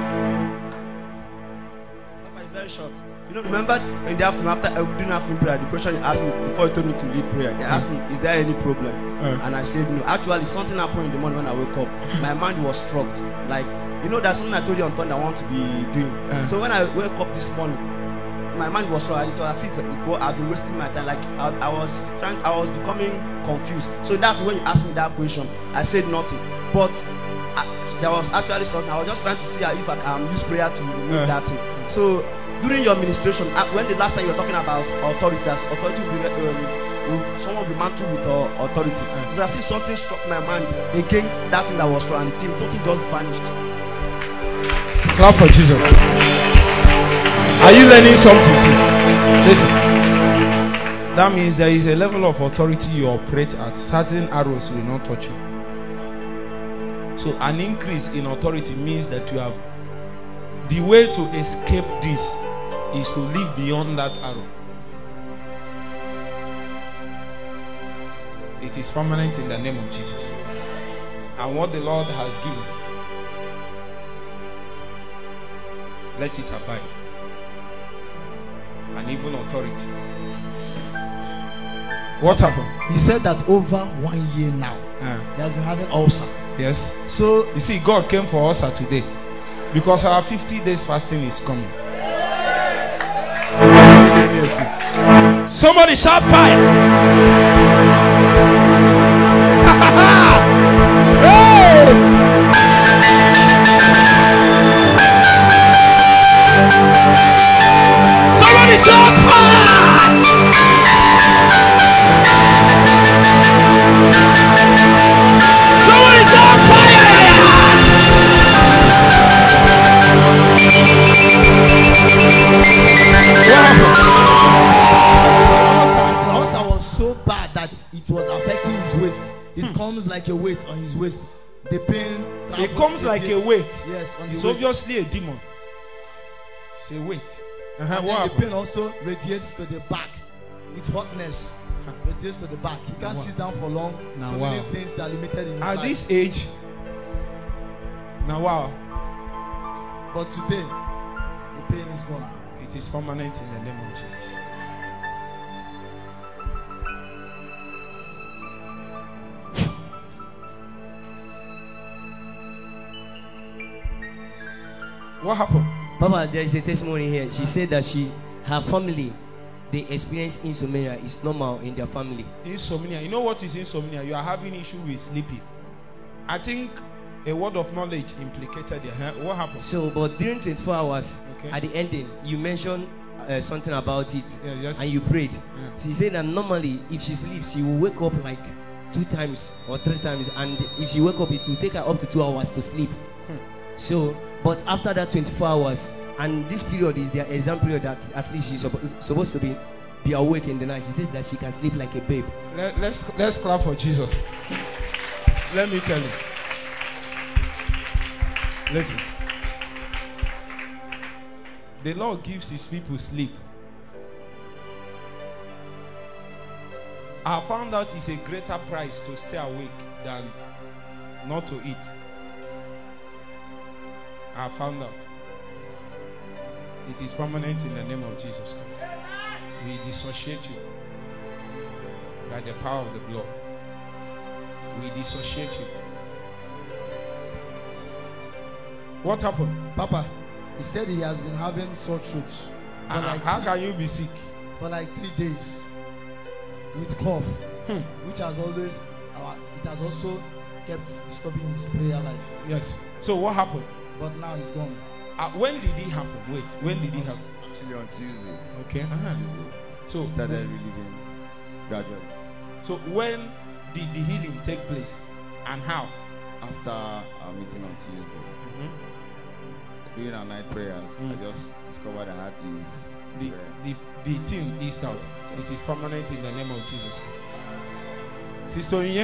Papa, it's very short. You know, remember in the afternoon after doing afternoon prayer, the question you asked me before you told me to lead prayer, they asked me, is there any problem? And I said no. Actually, something happened in the morning when I woke up. My mind was struck. Like, you know, there's something I told you on Thursday I want to be doing. So when I woke up this morning, my mind was struck. It was as if I've been wasting my time. Like I was becoming confused. So that's when you asked me that question. I said nothing. But there was actually something. I was just trying to see if I can use prayer to remove that thing. So during your ministration, when the last time you were talking about authority, that authority someone will be mantled with authority. So I see something struck my mind against that thing that was wrong, and something just vanished. Clap for Jesus. Are you learning something too? Listen. That means there is a level of authority you operate at. Certain arrows will not touch you. So an increase in authority means that you have the way to escape this is to live beyond that arrow. It is permanent in the name of Jesus. And what the Lord has given, let it abide. And even authority. What happened? He said that over 1 year now, he has been having ulcer. Yes. So You see, God came for us today because our 50 days fasting is coming. Somebody shout fire. Hey! Somebody shout fire. Somebody shout fire. the ulcer was so bad that it was affecting his waist. It comes like a weight on his waist. The pain. It comes like a weight. Yes, on the It's waist. obviously a demon. It's a weight. And What then the happened? pain also radiates to the back. With hotness, radiates to the back. He can't Wow. sit down for long. Now, so wow. many things are limited in his At life. this age, now wow, But today, the pain is gone. it is permanent in the name of Jesus. What happened? Papa, there is a testimony here. She said that her family, they experience insomnia. It's normal in their family. Insomnia. You know what is insomnia? You are having issue with sleeping. I think a word of knowledge implicated there. What happened? So, but during 24 hours, Okay. at the ending, you mentioned something about it, Yeah, yes. and you prayed. Yeah. She said that normally, if she sleeps, she will wake up like 2 times or 3 times, and if she wake up, it will take her up to 2 hours to sleep. So, but after that 24 hours, and this period is their exam period, that at least she's supposed to be awake in the night. She says that she can sleep like a babe. Let's clap for Jesus. Let me tell you. Listen. The Lord gives his people sleep. I found out it's a greater price to stay awake than not to eat. I found out. It is permanent in the name of Jesus Christ. We dissociate you by the power of the blood. We dissociate you. What happened? Papa, he said he has been having sore throats. How can you be sick? For like 3 days with cough, which has always it has also kept disturbing his prayer life. Yes. So what happened? But now it's gone. When did it happen? Wait, when did it happen? Actually on Tuesday. Okay. Tuesday. So He started relieving gradually. So when did the healing take place and how? After our meeting on Tuesday, during our night prayers, I just discovered I had the thing eased out. It is permanent in the name of Jesus. Sister Inye?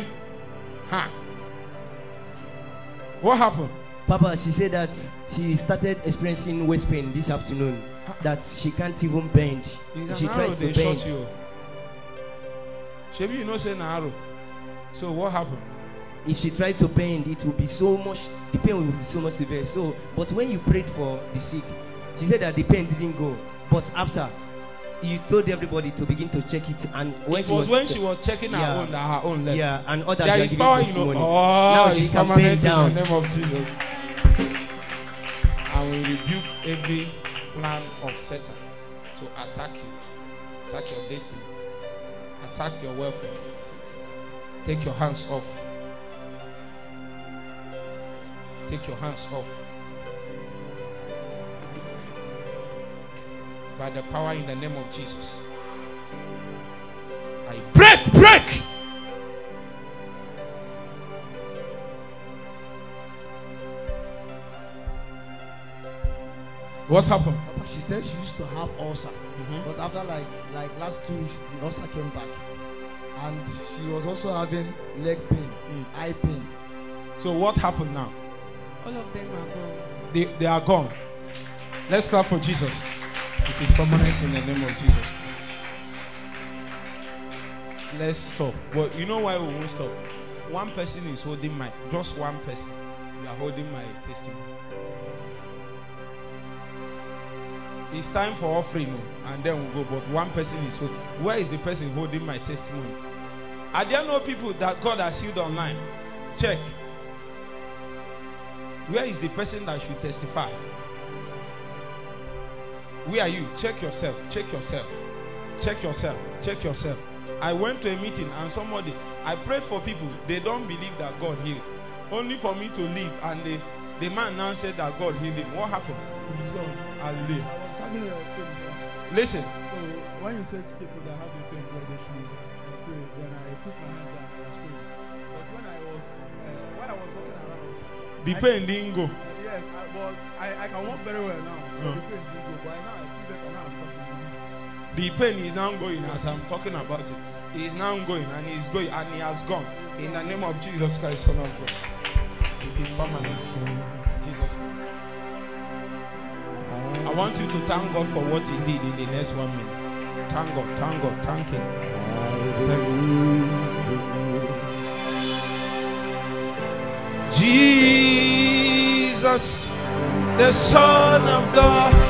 What happened? Papa, she said that she started experiencing waist pain this afternoon. That she can't even bend. She tries to bend. Shebi, you know, say na arrow. So what happened? If she tried to bend, it would be so much. The pain would be so much severe. So, but when you prayed for the sick, she said that the pain didn't go. But after, you told everybody to begin to check it, and when she was checking her own left. Yeah, and others there is power, you know. Now she can bend down. In the name of Jesus. And we rebuke every plan of Satan to attack you, attack your destiny, attack your welfare. Take your hands off. Take your hands off. By the power in the name of Jesus, I break. What happened? She said she used to have ulcer, but after like last 2 weeks, the ulcer came back, and she was also having leg pain, eye pain. So what happened now? All of them are gone. They are gone. Let's clap for Jesus. It is permanent in the name of Jesus. Let's stop. But you know why we won't stop? One person is holding just one person. You are holding my testimony. It's time for offering, and then we'll go. But one person is holding. Where is the person holding my testimony? Are there no people that God has healed online? Check. Where is the person that should testify? Where are you? Check yourself. Check yourself. Check yourself. Check yourself. I went to a meeting and I prayed for people. They don't believe that God healed. Only for me to leave, and the man now said that God healed him. What happened? He's gone. Hallelujah. I was having a pain. Listen. So when you said to people that have a pain where they should pray, then I put my hand down and I was praying. But when I was walking around, the pain didn't go. Yes, I can walk very well now. The pain didn't go. But now I feel better. Now I'm talking now. The pain is now going as I'm talking about it. He is now going, and he is going, and he has gone. In the name of Jesus Christ, Son of God. It is permanent. Jesus. I want you to thank God for what He did in the next 1 minute. Thank God, thank God, thank Him. Thank you. Jesus, the Son of God.